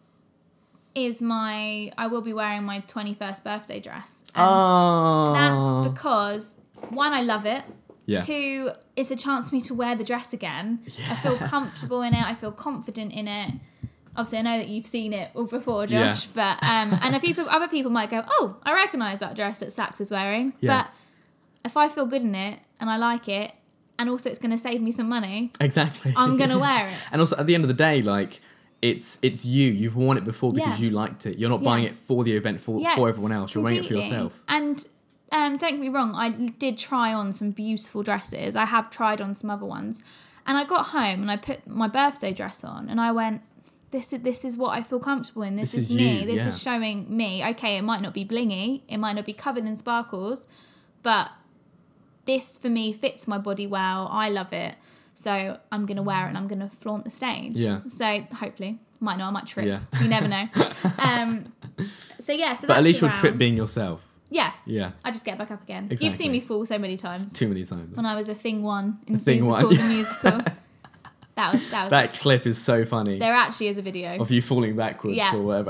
I will be wearing my 21st birthday dress. And that's because, one, I love it. Yeah. 2, it's a chance for me to wear the dress again. I feel comfortable in it. I feel confident in it. Obviously, I know that you've seen it all before, Josh. Yeah. But and other people might go, "Oh, I recognise that dress that Sax is wearing." Yeah. But if I feel good in it and I like it, and also it's going to save me some money, Exactly. I'm going to wear it. And also, at the end of the day, like, it's you. You've worn it before because you liked it. You're not buying it for the event, for everyone else. You're wearing it for yourself. And don't get me wrong, I did try on some beautiful dresses. I have tried on some other ones. And I got home and I put my birthday dress on and I went, this is what I feel comfortable in. This is me. This is showing me. Okay, it might not be blingy. It might not be covered in sparkles. But this, for me, fits my body well. I love it. So I'm going to wear it and I'm going to flaunt the stage. Yeah. So hopefully, might not, I might trip. Yeah. You never know. So but at least you'll trip being yourself. Yeah. Yeah. I just get back up again. Exactly. You've seen me fall so many times. Too many times. When I was a Thing 1 in Thing Musical, One. the musical. That was that clip is so funny. There actually is a video. Of you falling backwards or whatever.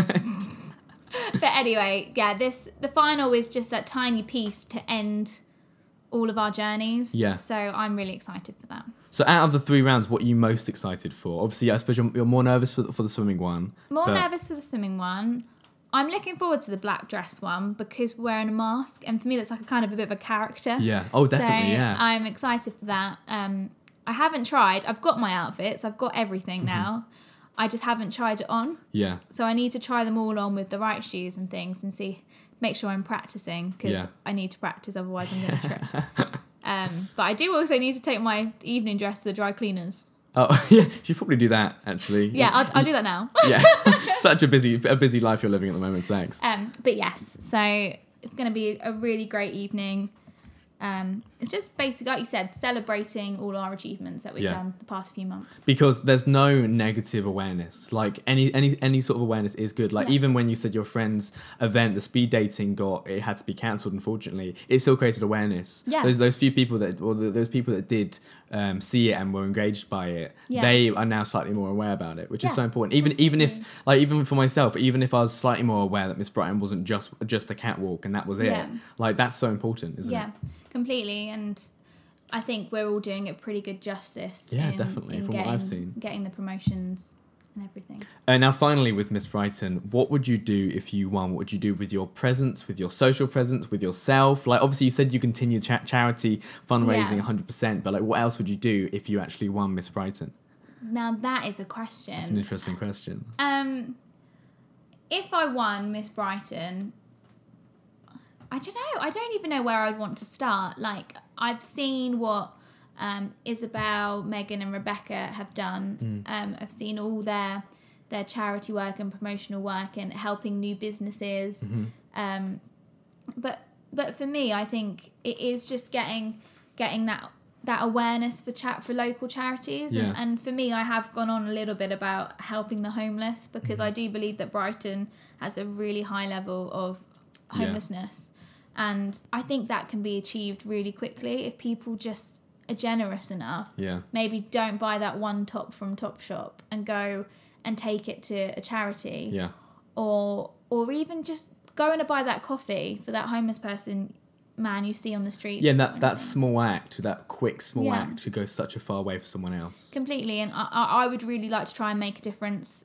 But anyway, yeah, the final is just that tiny piece to end all of our journeys. Yeah. So I'm really excited for that. So out of the 3 rounds, what are you most excited for? Obviously, I suppose you're more nervous for the swimming one. Nervous for the swimming one. I'm looking forward to the black dress one because we're wearing a mask, and for me that's like a kind of a bit of a character. Yeah. Oh, definitely. So yeah. I'm excited for that. I haven't tried. I've got my outfits. I've got everything now. I just haven't tried it on. Yeah. So I need to try them all on with the right shoes and things and make sure I'm practicing because I need to practice, otherwise I'm going to trip. But I do also need to take my evening dress to the dry cleaners. Oh, yeah. You should probably do that, actually. Yeah, I'll do that now. Yeah. Such a busy life you're living at the moment, thanks. But yes, so it's going to be a really great evening. It's just basically, like you said, celebrating all our achievements that we've done the past few months. Because there's no negative awareness. Like any sort of awareness is good. Like even when you said your friend's event, the speed dating it had to be cancelled, unfortunately, it still created awareness. Yeah. Those few people those people that did see it and were engaged by it, they are now slightly more aware about it, which is so important. Even if, like, even for myself, even if I was slightly more aware that Miss Brighton wasn't just a catwalk and that was it, like that's so important, isn't it? Yeah. Completely, and I think we're all doing it pretty good justice. Yeah, definitely, from what I've seen. Getting the promotions and everything. Now, finally, with Miss Brighton, what would you do if you won? What would you do with your presence, with your social presence, with yourself? Like, obviously, you said you continue charity fundraising 100%, but like, what else would you do if you actually won Miss Brighton? Now, that is a question. It's an interesting question. If I won Miss Brighton, I don't know. I don't even know where I'd want to start. Like, I've seen what Isabel, Megan and Rebecca have done. I've seen all their charity work and promotional work and helping new businesses. But for me, I think it is just getting that awareness for local charities. And for me, I have gone on a little bit about helping the homeless because I do believe that Brighton has a really high level of homelessness. And I think that can be achieved really quickly if people just are generous enough. Yeah. Maybe don't buy that one top from Topshop and go and take it to a charity. Yeah. Or even just go and buy that coffee for that homeless man you see on the street. Yeah, and that small act, that quick small act could go such a far way for someone else. Completely. And I would really like to try and make a difference.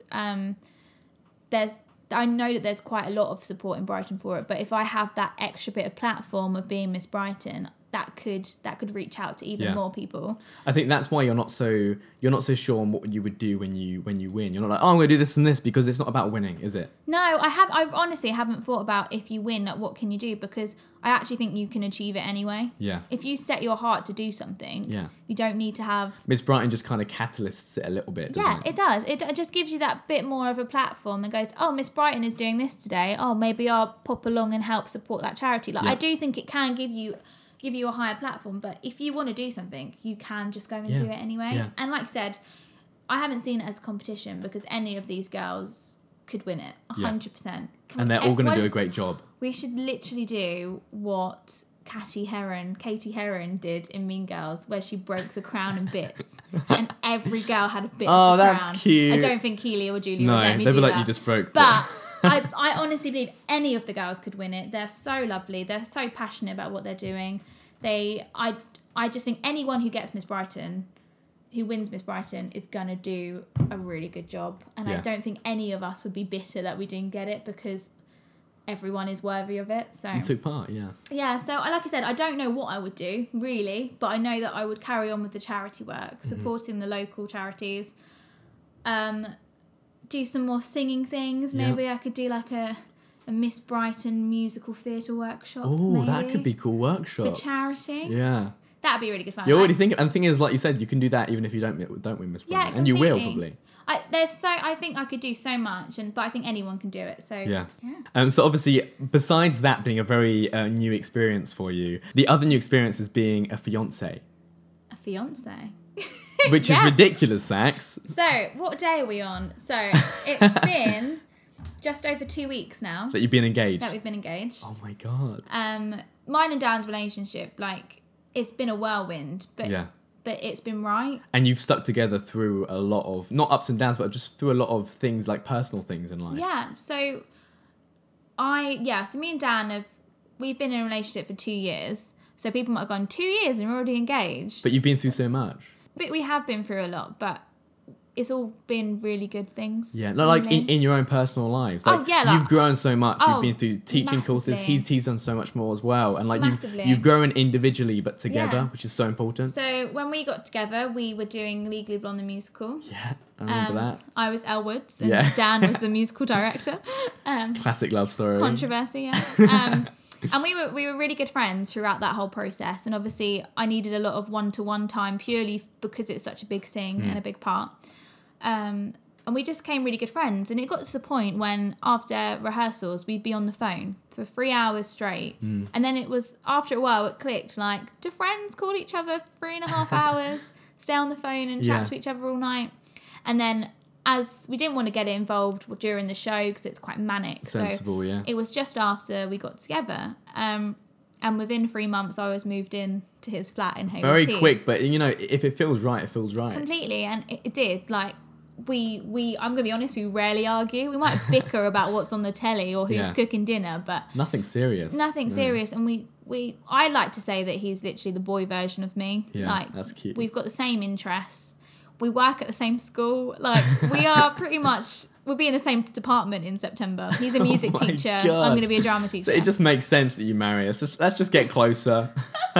I know that there's quite a lot of support in Brighton for it, but if I have that extra bit of platform of being Miss Brighton, that could reach out to even more people. I think that's why you're not so sure on what you would do when you win. You're not like, oh, I'm going to do this and this, because it's not about winning, is it? No, I honestly haven't thought about if you win, like, what can you do, because I actually think you can achieve it anyway. Yeah. If you set your heart to do something, you don't need to have... Miss Brighton just kind of catalysts it a little bit, doesn't it? Yeah, it does. It just gives you that bit more of a platform and goes, oh, Miss Brighton is doing this today. Oh, maybe I'll pop along and help support that charity. Like, I do think it can give you a higher platform, but if you want to do something, you can just go and do it anyway. Yeah. And like I said, I haven't seen it as a competition because any of these girls could win it 100%. And they're all going to do a great job. We should literally do what Katie Heron did in Mean Girls, where she broke the crown in bits, and every girl had a bit of the crown. Oh, that's cute. I don't think Keely or Julie would let me they'd do be like, that. you just broke But I honestly believe any of the girls could win it. They're so lovely. They're so passionate about what they're doing. I just think anyone who gets Miss Brighton, who wins Miss Brighton, is going to do a really good job. And I don't think any of us would be bitter that we didn't get it, because everyone is worthy of it. So You took part, yeah. yeah, so like I said, I don't know what I would do really, but I know that I would carry on with the charity work, supporting the local charities. Do some more singing things. Maybe I could do like a Miss Brighton musical theatre workshop. Oh, that could be cool workshop. For charity. Yeah. That'd be really good fun. You're already thinking, and the thing is, like you said, you can do that even if you don't win Miss Brighton. Yeah, And you will, completely. probably. I think I could do so much, but I think anyone can do it. So Yeah. So obviously, besides that being a very new experience for you, the other new experience is being a fiance, A fiance. which is Yes. ridiculous, Sax. So what day are we on? So it's been just over 2 weeks now That you've been engaged. that we've been engaged. Oh my god. Mine and Dan's relationship, like, it's been a whirlwind, but Yeah. it's been right. And you've stuck together through a lot of, not ups and downs, but just through a lot of things, like personal things in life. Yeah. So me and Dan we've been in a relationship for 2 years. So people might have gone 2 years and we're already engaged. But you've been through so much. But we have been through a lot, but it's all been really good things. Yeah, You know like what I mean? in your own personal lives. Oh, Like, yeah, like- you've grown so much. Oh, You've been through teaching courses. massively. He's done so much more as well. And like Massively. you've grown individually but together, Yeah. which is so important. So when we got together, we were doing Legally Blonde the musical. Yeah, I remember that. I was Elle Woods and Yeah. Dan was the musical director. Classic love story. Controversy, yeah. And we were really good friends throughout that whole process. And obviously, I needed a lot of one-to-one time purely because it's such a big thing and a big part. And we just became really good friends. And it got to the point when after rehearsals, we'd be on the phone for 3 hours straight. And then it was, after a while, it clicked. Like, do friends call each other 3.5 hours, stay on the phone and chat Yeah. to each other all night? And then as we didn't want to get involved during the show because it's quite manic. Sensible, yeah. It was just after we got together. And within 3 months, I was moved in to his flat in Hayward Very Heath. quick, but you know, if it feels right, it feels right. Completely, and it did. Like, I'm gonna be honest, we rarely argue. We might bicker about what's on the telly or who's Yeah. cooking dinner, but Nothing serious. nothing No. serious. And I like to say that he's literally the boy version of me. Yeah, like, that's cute. We've got the same interests. We work at the same school. Like, we are pretty much. We'll be in the same department in September. He's a music Oh my teacher. God. I'm going to be a drama teacher. So it just makes sense that you marry us. Let's just get closer.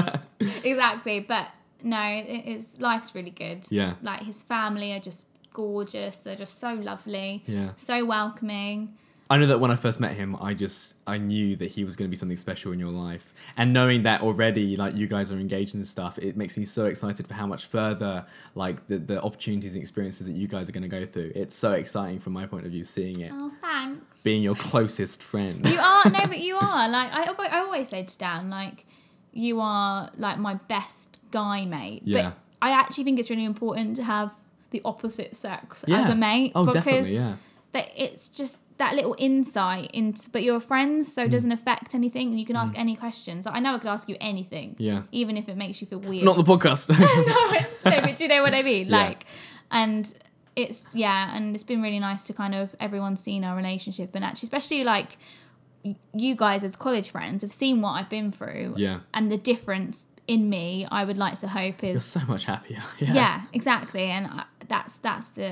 Exactly, but no, life's really good. Yeah. Like, his family are just gorgeous. They're just so lovely. Yeah. So welcoming. I know that when I first met him, I knew that he was going to be something special in your life. And knowing that already, like, you guys are engaged and stuff, it makes me so excited for how much further, like, the opportunities and experiences that you guys are going to go through. It's so exciting from my point of view, seeing it. Oh, thanks. Being your closest friend. You are, no, but you are. Like, I always say to Dan, like, you are, like, my best guy mate. Yeah. But I actually think it's really important to have the opposite sex as Yeah. a mate. Oh, because definitely, yeah. that it's just that little insight into, but you're friends, so it doesn't affect anything, and you can ask any questions. Like, I know I could ask you anything. Yeah. Even if it makes you feel weird. Not the podcast. No, but do you know what I mean? Yeah. Like, and it's been really nice to kind of, everyone's seen our relationship, and actually, especially like you guys as college friends have seen what I've been through. Yeah. And the difference in me, I would like to hope You're is, so much happier. yeah, exactly. And that's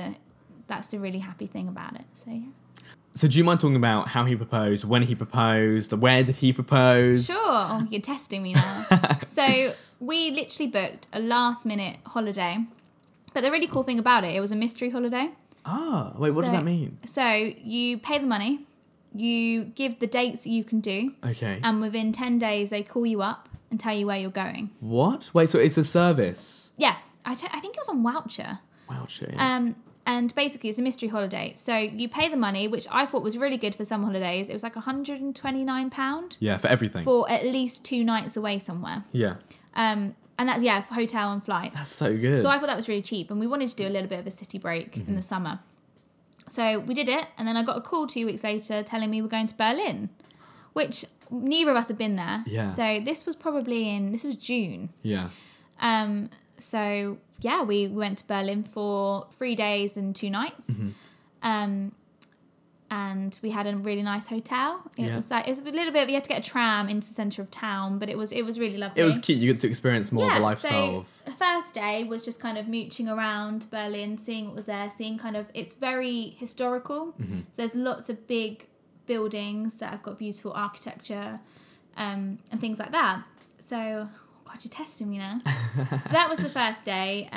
the really happy thing about it. So yeah. So do you mind talking about how he proposed, when he proposed, where did he propose? Sure. Oh, you're testing me now. So we literally booked a last minute holiday. But the really cool thing about it was a mystery holiday. Ah, wait, what does So- that mean? So you pay the money, you give the dates that you can do, Okay. and within 10 days they call you up and tell you where you're going. What? Wait, so it's a service? Yeah, I think it was on Voucher. Wow, shit. And basically it's a mystery holiday. So you pay the money, which I thought was really good for some holidays. It was like £129 Yeah, for everything. for at least 2 nights away somewhere. Yeah. And that's, yeah, for hotel and flights. That's so good. So I thought that was really cheap, and we wanted to do a little bit of a city break in the summer. So we did it, and then I got a call 2 weeks later telling me we're going to Berlin, which neither of us had been there. Yeah. So this was June. Yeah. So yeah, we went to Berlin for 3 days and 2 nights. And we had a really nice hotel. It was a little bit, we had to get a tram into the centre of town, but it was really lovely. It was cute. You get to experience more of a lifestyle. So the first day was just kind of mooching around Berlin, seeing what was there, seeing kind of, it's very historical. So there's lots of big buildings that have got beautiful architecture and things like that. So, oh God, you're testing me now. So that was the first day.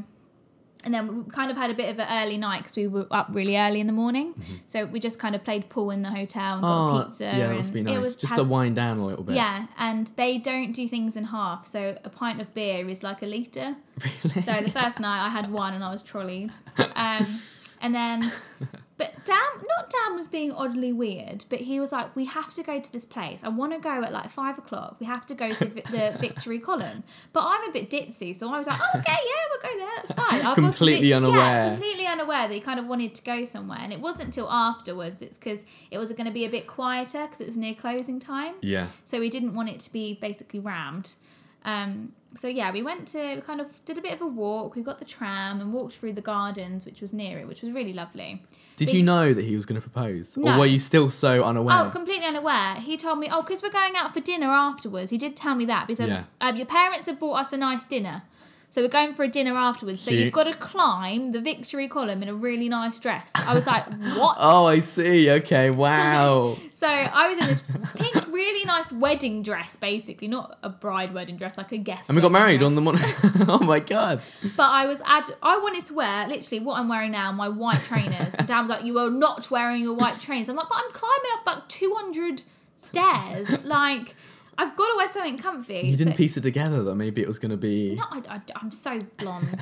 And then we kind of had a bit of an early night because we were up really early in the morning. So we just kind of played pool in the hotel and got pizza. Yeah, that must be nice. Just to wind down a little bit. Yeah, and they don't do things in half. So a pint of beer is like a litre. Really? So the first night I had one and I was trolleyed. And then, but Dan was being oddly weird, but he was like, we have to go to this place. I want to go at like 5 o'clock. We have to go to the Victory Column. But I'm a bit ditzy, so I was like, oh, okay, yeah, we'll go there. That's fine. Completely unaware. Yeah, completely unaware that he kind of wanted to go somewhere. And it wasn't until afterwards. It's because it was going to be a bit quieter because it was near closing time. Yeah. So we didn't want it to be basically rammed. So yeah, we kind of did a bit of a walk. We got the tram and walked through the gardens, which was near it, which was really lovely. Did you know that he was going to propose? No. Or were you still so unaware? Oh, completely unaware. He told me, because we're going out for dinner afterwards. He did tell me that. He said, your parents have bought us a nice dinner. So we're going for a dinner afterwards. Cute. So you've got to climb the Victory Column in a really nice dress. I was like, what? Oh, I see. Okay, wow. So I was in this pink, really nice wedding dress, basically. Not a bride wedding dress, like a guest. And we got married dress. on the morning. Oh my God. But I wanted to wear, literally, what I'm wearing now, my white trainers. And Dan was like, you are not wearing your white trainers. I'm like, but I'm climbing up about 200 stairs. Like, I've got to wear something comfy. You didn't piece it together that maybe it was going to be... No, I'm so blonde.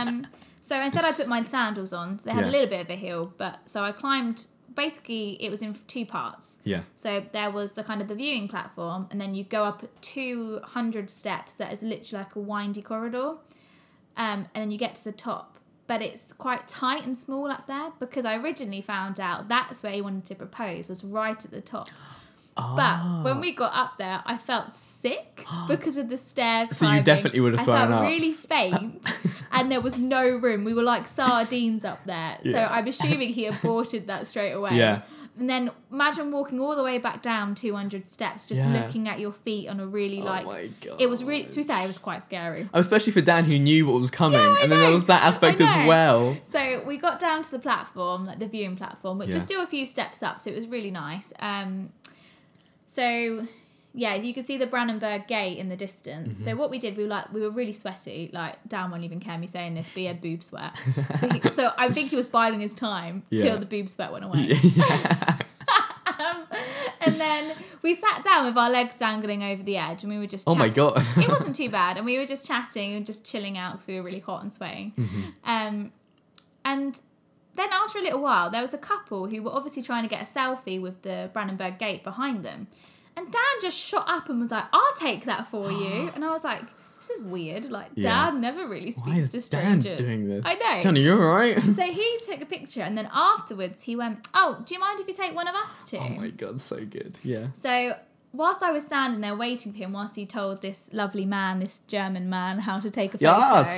So instead I put my sandals on. So they had a little bit of a heel. So I climbed, basically it was in 2 parts. Yeah. So there was the kind of the viewing platform, and then you go up 200 steps that is literally like a windy corridor. And then you get to the top. But it's quite tight and small up there because I originally found out that's where he wanted to propose, was right at the top. Oh. But when we got up there, I felt sick because of the stairs. So you definitely would have thrown up. I felt really faint, and there was no room. We were like sardines up there. Yeah. So I'm assuming he aborted that straight away. Yeah. And then imagine walking all the way back down 200 steps, just looking at your feet on a really like... Oh my God. It was really... To be fair, it was quite scary. Especially for Dan, who knew what was coming. And then there was that aspect as well. So we got down to the platform, like the viewing platform, which was still a few steps up. So it was really nice. So, yeah, you could see the Brandenburg Gate in the distance. So what we did, we were really sweaty. Like, Dan won't even care me saying this, but he had boob sweat. So I think he was biding his time till the boob sweat went away. Yeah. And then we sat down with our legs dangling over the edge, and we were just Oh my God. It wasn't too bad. And we were just chatting and just chilling out because we were really hot and sweating. And then after a little while, there was a couple who were obviously trying to get a selfie with the Brandenburg Gate behind them. And Dan just shot up and was like, I'll take that for you. And I was like, this is weird. Like, Dad never really speaks to strangers. Dan doing this? I know. Dan, are you all right? So he took a picture, and then afterwards he went, oh, do you mind if you take one of us too? Oh my God, so good. Yeah. So whilst I was standing there waiting for him, whilst he told this lovely man, this German man, how to take a photo,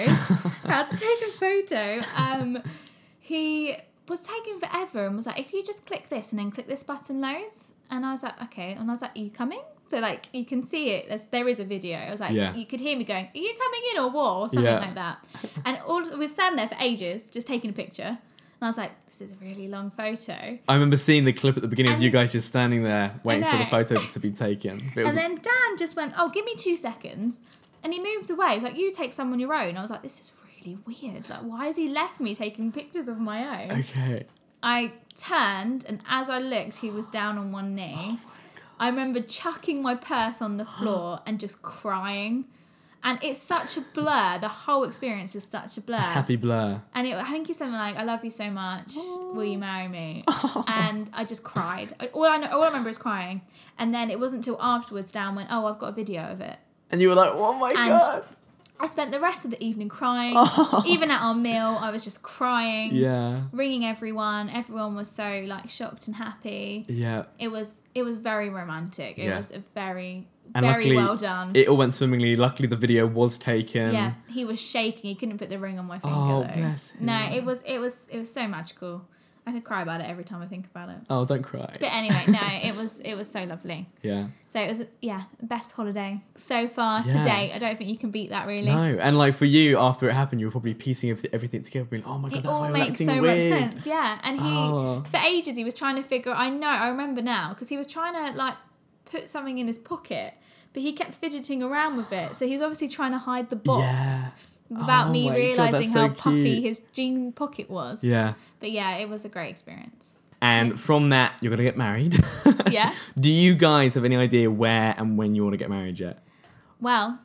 he was taking forever and was like, if you just click this and then click this button loads. And I was like, okay. And I was like, are you coming? So like, you can see it. There is a video. I was like, you could hear me going, are you coming in or what? Or something like that. And we were standing there for ages, just taking a picture. And I was like, this is a really long photo. I remember seeing the clip at the beginning of you guys just standing there waiting for the photo to be taken. And then Dan just went, oh, give me 2 seconds. And he moves away. He was like, you take some on your own. I was like, this is really weird. Like, why has he left me taking pictures of my own? Okay. I turned, and as I looked, he was down on one knee. Oh my God. I remember chucking my purse on the floor and just crying. And it's such a blur. The whole experience is such a blur. Happy blur. And I think he's something like, I love you so much. Will you marry me? And I just cried. All I remember is crying. And then it wasn't until afterwards Dan went, oh, I've got a video of it. And you were like, oh my God. I spent the rest of the evening crying. Even at our meal, I was just crying. Yeah. Ringing everyone. Everyone was so like shocked and happy. Yeah. It was very romantic. It was a very well done. It all went swimmingly. Luckily the video was taken. Yeah. He was shaking. He couldn't put the ring on my finger. Oh, bless him. No, it was so magical. I could cry about it every time I think about it. Oh, don't cry. But anyway, no, it was so lovely. Yeah. So it was, best holiday so far to Yeah. date. I don't think you can beat that, really. No, and like for you, after it happened, you were probably piecing everything together, being, "Oh my god, It that's why all we're makes acting so weird." much sense. Yeah, and he Oh. for ages he was trying to figure. I remember now because he was trying to like put something in his pocket, but he kept fidgeting around with it. So he was obviously trying to hide the box. Yeah. Without Oh me my God, realising that's so how puffy cute. his jean pocket was. Yeah. But yeah, it was a great experience. And from that, you're gonna get married. Yeah. Do you guys have any idea where and when you want to get married yet? Well,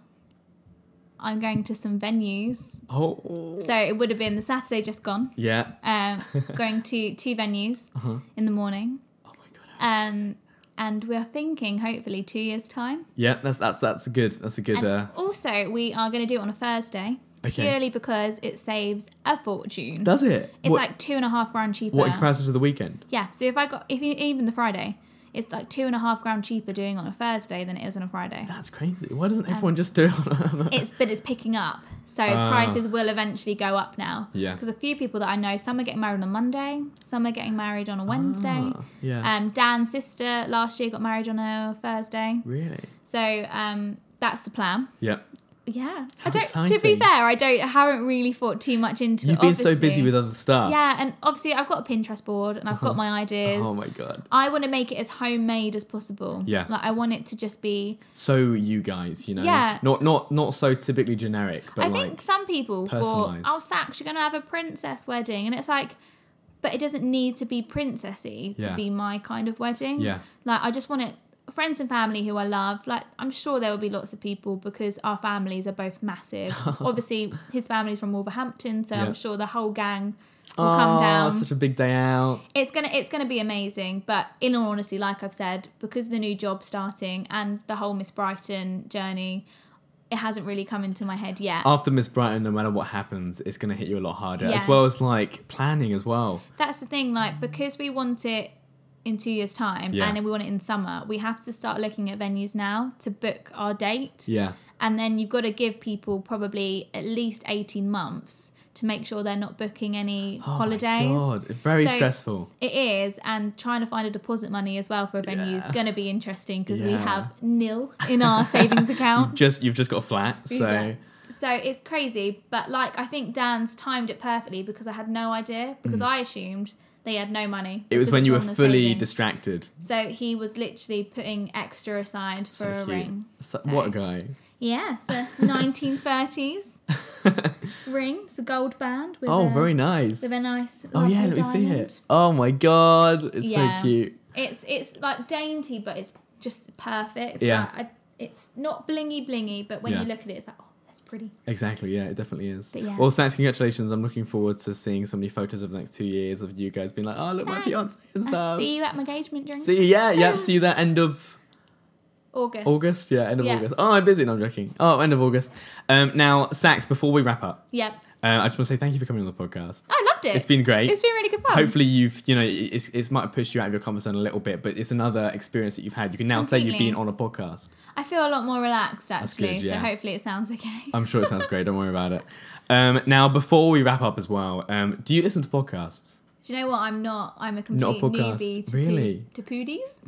I'm going to some venues. Oh. So it would have been the Saturday just gone. Yeah. Going to 2 venues in the morning. Oh my god. how exciting. And we're thinking hopefully 2 years' time. Yeah, that's a good. And also, we are going to do it on a Thursday. Okay. Purely because it saves a fortune. Does it? It's like $2.5 cheaper. What in comparison to the weekend? Yeah. So even the Friday, it's like $2.5 cheaper doing it on a Thursday than it is on a Friday. That's crazy. Why doesn't everyone just do it on a... It's picking up, so prices will eventually go up now. Yeah. Because a few people that I know, some are getting married on a Monday, some are getting married on a Wednesday. Yeah. Dan's sister last year got married on a Thursday. Really? So that's the plan. Yeah. Yeah. How To be exciting. fair, I haven't really thought too much into it. You've been so obviously. busy with other stuff. Yeah, and obviously I've got a Pinterest board and I've got my ideas. Oh my god. I want to make it as homemade as possible. Yeah. Like I want it to just be. So you guys, you know, Yeah. not so typically generic, but I like think some people thought, personalised. "Oh, Sax, you're gonna have a princess wedding," and it's like, but it doesn't need to be princessy to Yeah. be my kind of wedding. Yeah. Like I just want it. Friends and family who I love, like I'm sure there will be lots of people because our families are both massive. Obviously, his family's from Wolverhampton, so Yeah. I'm sure the whole gang will come down. Such a big day out. It's gonna be amazing. But in all honesty, like I've said, because of the new job starting and the whole Miss Brighton journey, it hasn't really come into my head yet. After Miss Brighton, no matter what happens, it's gonna hit you a lot harder, Yeah. as well as like planning as well. That's the thing, like because we want it in 2 years' time Yeah. and then we want it in summer, we have to start looking at venues now to book our date. Yeah. And then you've got to give people probably at least 18 months to make sure they're not booking any holidays. Oh my god, it's very So- stressful. It is, and trying to find a deposit money as well for a venue is Yeah. going to be interesting because we Yeah. have nil in our savings account. You've just got a flat, so Yeah. So it's crazy, but like I think Dan's timed it perfectly because I had no idea because I assumed they had no money. it was because when it's you were on the fully savings. distracted. So he was literally putting extra aside for So a cute. ring. So, what a guy. Yeah, it's a 1930s ring. It's a gold band with Oh, a, very nice. with a nice Oh yeah, lovely let me see diamond. it. Oh my god, it's Yeah. so cute. It's like dainty, but it's just perfect. It's Yeah. like it's not blingy, but when Yeah. you look at it, it's like, oh, that's pretty. Exactly, yeah, it definitely is. But yeah. Well, Sax, congratulations. I'm looking forward to seeing so many photos of the next 2 years of you guys being like, oh, look, my Thanks. fiance and I'll stuff. see you at my engagement drink. See, yeah, see you that end of August. Yeah, end of Yeah. August. Oh, I'm busy. No, I'm joking. Oh, end of August. Now, Sax, before we wrap up, Yep. I just want to say thank you for coming on the podcast. I loved it. It's been great. It's been really good fun. Hopefully it might have pushed you out of your comfort zone a little bit, but it's another experience that you've had. You can now say you've Completely. been on a podcast. I feel a lot more relaxed actually, good, yeah. so hopefully it sounds okay. I'm sure it sounds great. Don't worry about it. Now, before we wrap up as well, do you listen to podcasts? Do you know what? I'm not. I'm a Not a complete podcast. newbie to Really? to poodies.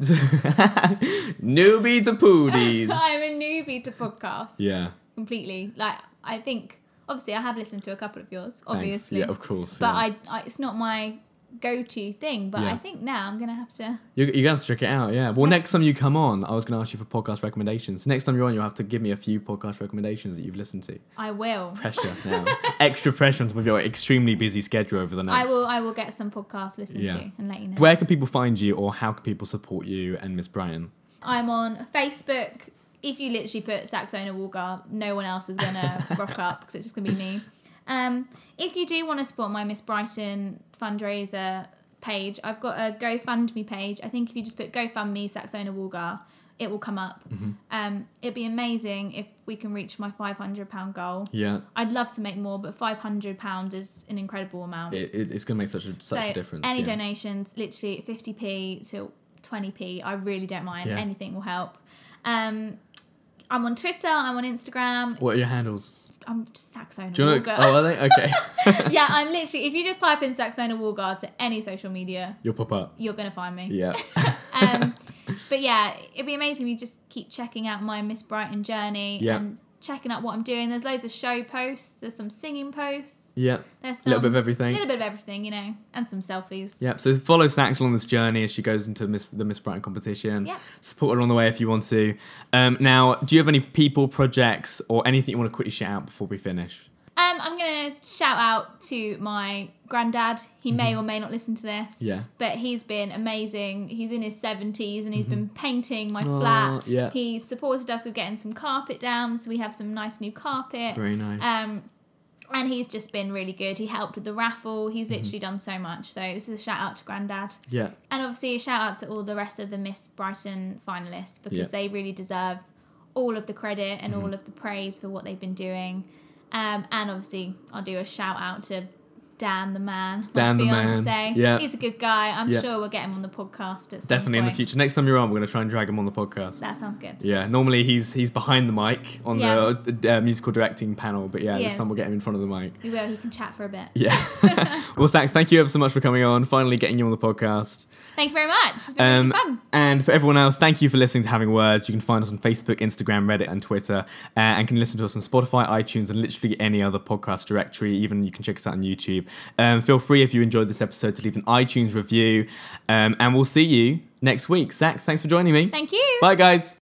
Newbie to poodies. I'm a newbie to podcasts. Yeah. Completely. Like I think, obviously, I have listened to a couple of yours, Thanks. obviously. Yeah, of course. But yeah. I it's not my go-to thing. But Yeah. I think now I'm gonna have to. You're going to have to check it out, yeah. Well, next time you come on, I was going to ask you for podcast recommendations. Next time you're on, you'll have to give me a few podcast recommendations that you've listened to. I will. Pressure now. Extra pressure on top of your extremely busy schedule over the next... I will get some podcasts listened Yeah. to and let you know. Where can people find you, or how can people support you and Miss Brighton? I'm on Facebook. If you literally put Saxona Walgar, no one else is gonna rock up because it's just gonna be me. If you do want to support my Miss Brighton fundraiser page, I've got a GoFundMe page. I think if you just put GoFundMe Saxona Walgar, it will come up. It'd be amazing if we can reach my £500 goal. Yeah. I'd love to make more, but £500 is an incredible amount. It's going to make such a difference. Any yeah. donations, literally 50p to 20p, I really don't mind. Yeah. Anything will help. I'm on Twitter, I'm on Instagram. What are your handles? just Saxona Do you want Walgar. to? Oh, are they? Okay. Yeah, I'm literally. If you just type in Saxona Walgar to any social media, You'll pop up. you're gonna find me. Yeah. But yeah, it'd be amazing if you just keep checking out my Miss Brighton journey Yeah. and checking out what I'm doing. There's loads of show posts. There's some singing posts. Yeah. There's A some, little bit of everything. A little bit of everything, and some selfies. Yeah, so follow Sax along this journey as she goes into the Miss Brighton competition. Yep. Support her along the way if you want to. Now, do you have any people, projects, or anything you want to quickly shout out before we finish? I'm going to shout out to my granddad. He may or may not listen to this. Yeah. But he's been amazing. He's in his 70s and he's been painting my Oh, flat. yeah. He supported us with getting some carpet down, so we have some nice new carpet. Very nice. And he's just been really good. He helped with the raffle. He's literally done so much. So this is a shout out to Grandad. Yeah. And obviously a shout out to all the rest of the Miss Brighton finalists because Yeah. they really deserve all of the credit and all of the praise for what they've been doing. And obviously I'll do a shout out to Dan the man. Dan the fiance. man. Yeah. He's a good guy. I'm Yeah. sure we'll get him on the podcast at some Definitely in the point. future. Next time you're on, we're going to try and drag him on the podcast. That sounds good. Yeah, normally he's behind the mic on Yeah. the musical directing panel, but yeah, this Yes. time we'll get him in front of the mic. We will. He can chat for a bit. Yeah. Well, Sax, thank you ever so much for coming on, finally getting you on the podcast. Thank you very much. It's been really fun. And for everyone else, thank you for listening to Having Words. You can find us on Facebook, Instagram, Reddit, and Twitter, and can listen to us on Spotify, iTunes, and literally any other podcast directory. Even you can check us out on YouTube. Feel free if you enjoyed this episode to leave an iTunes review, and we'll see you next week. Sax, thanks for joining me. Thank you. Bye, guys.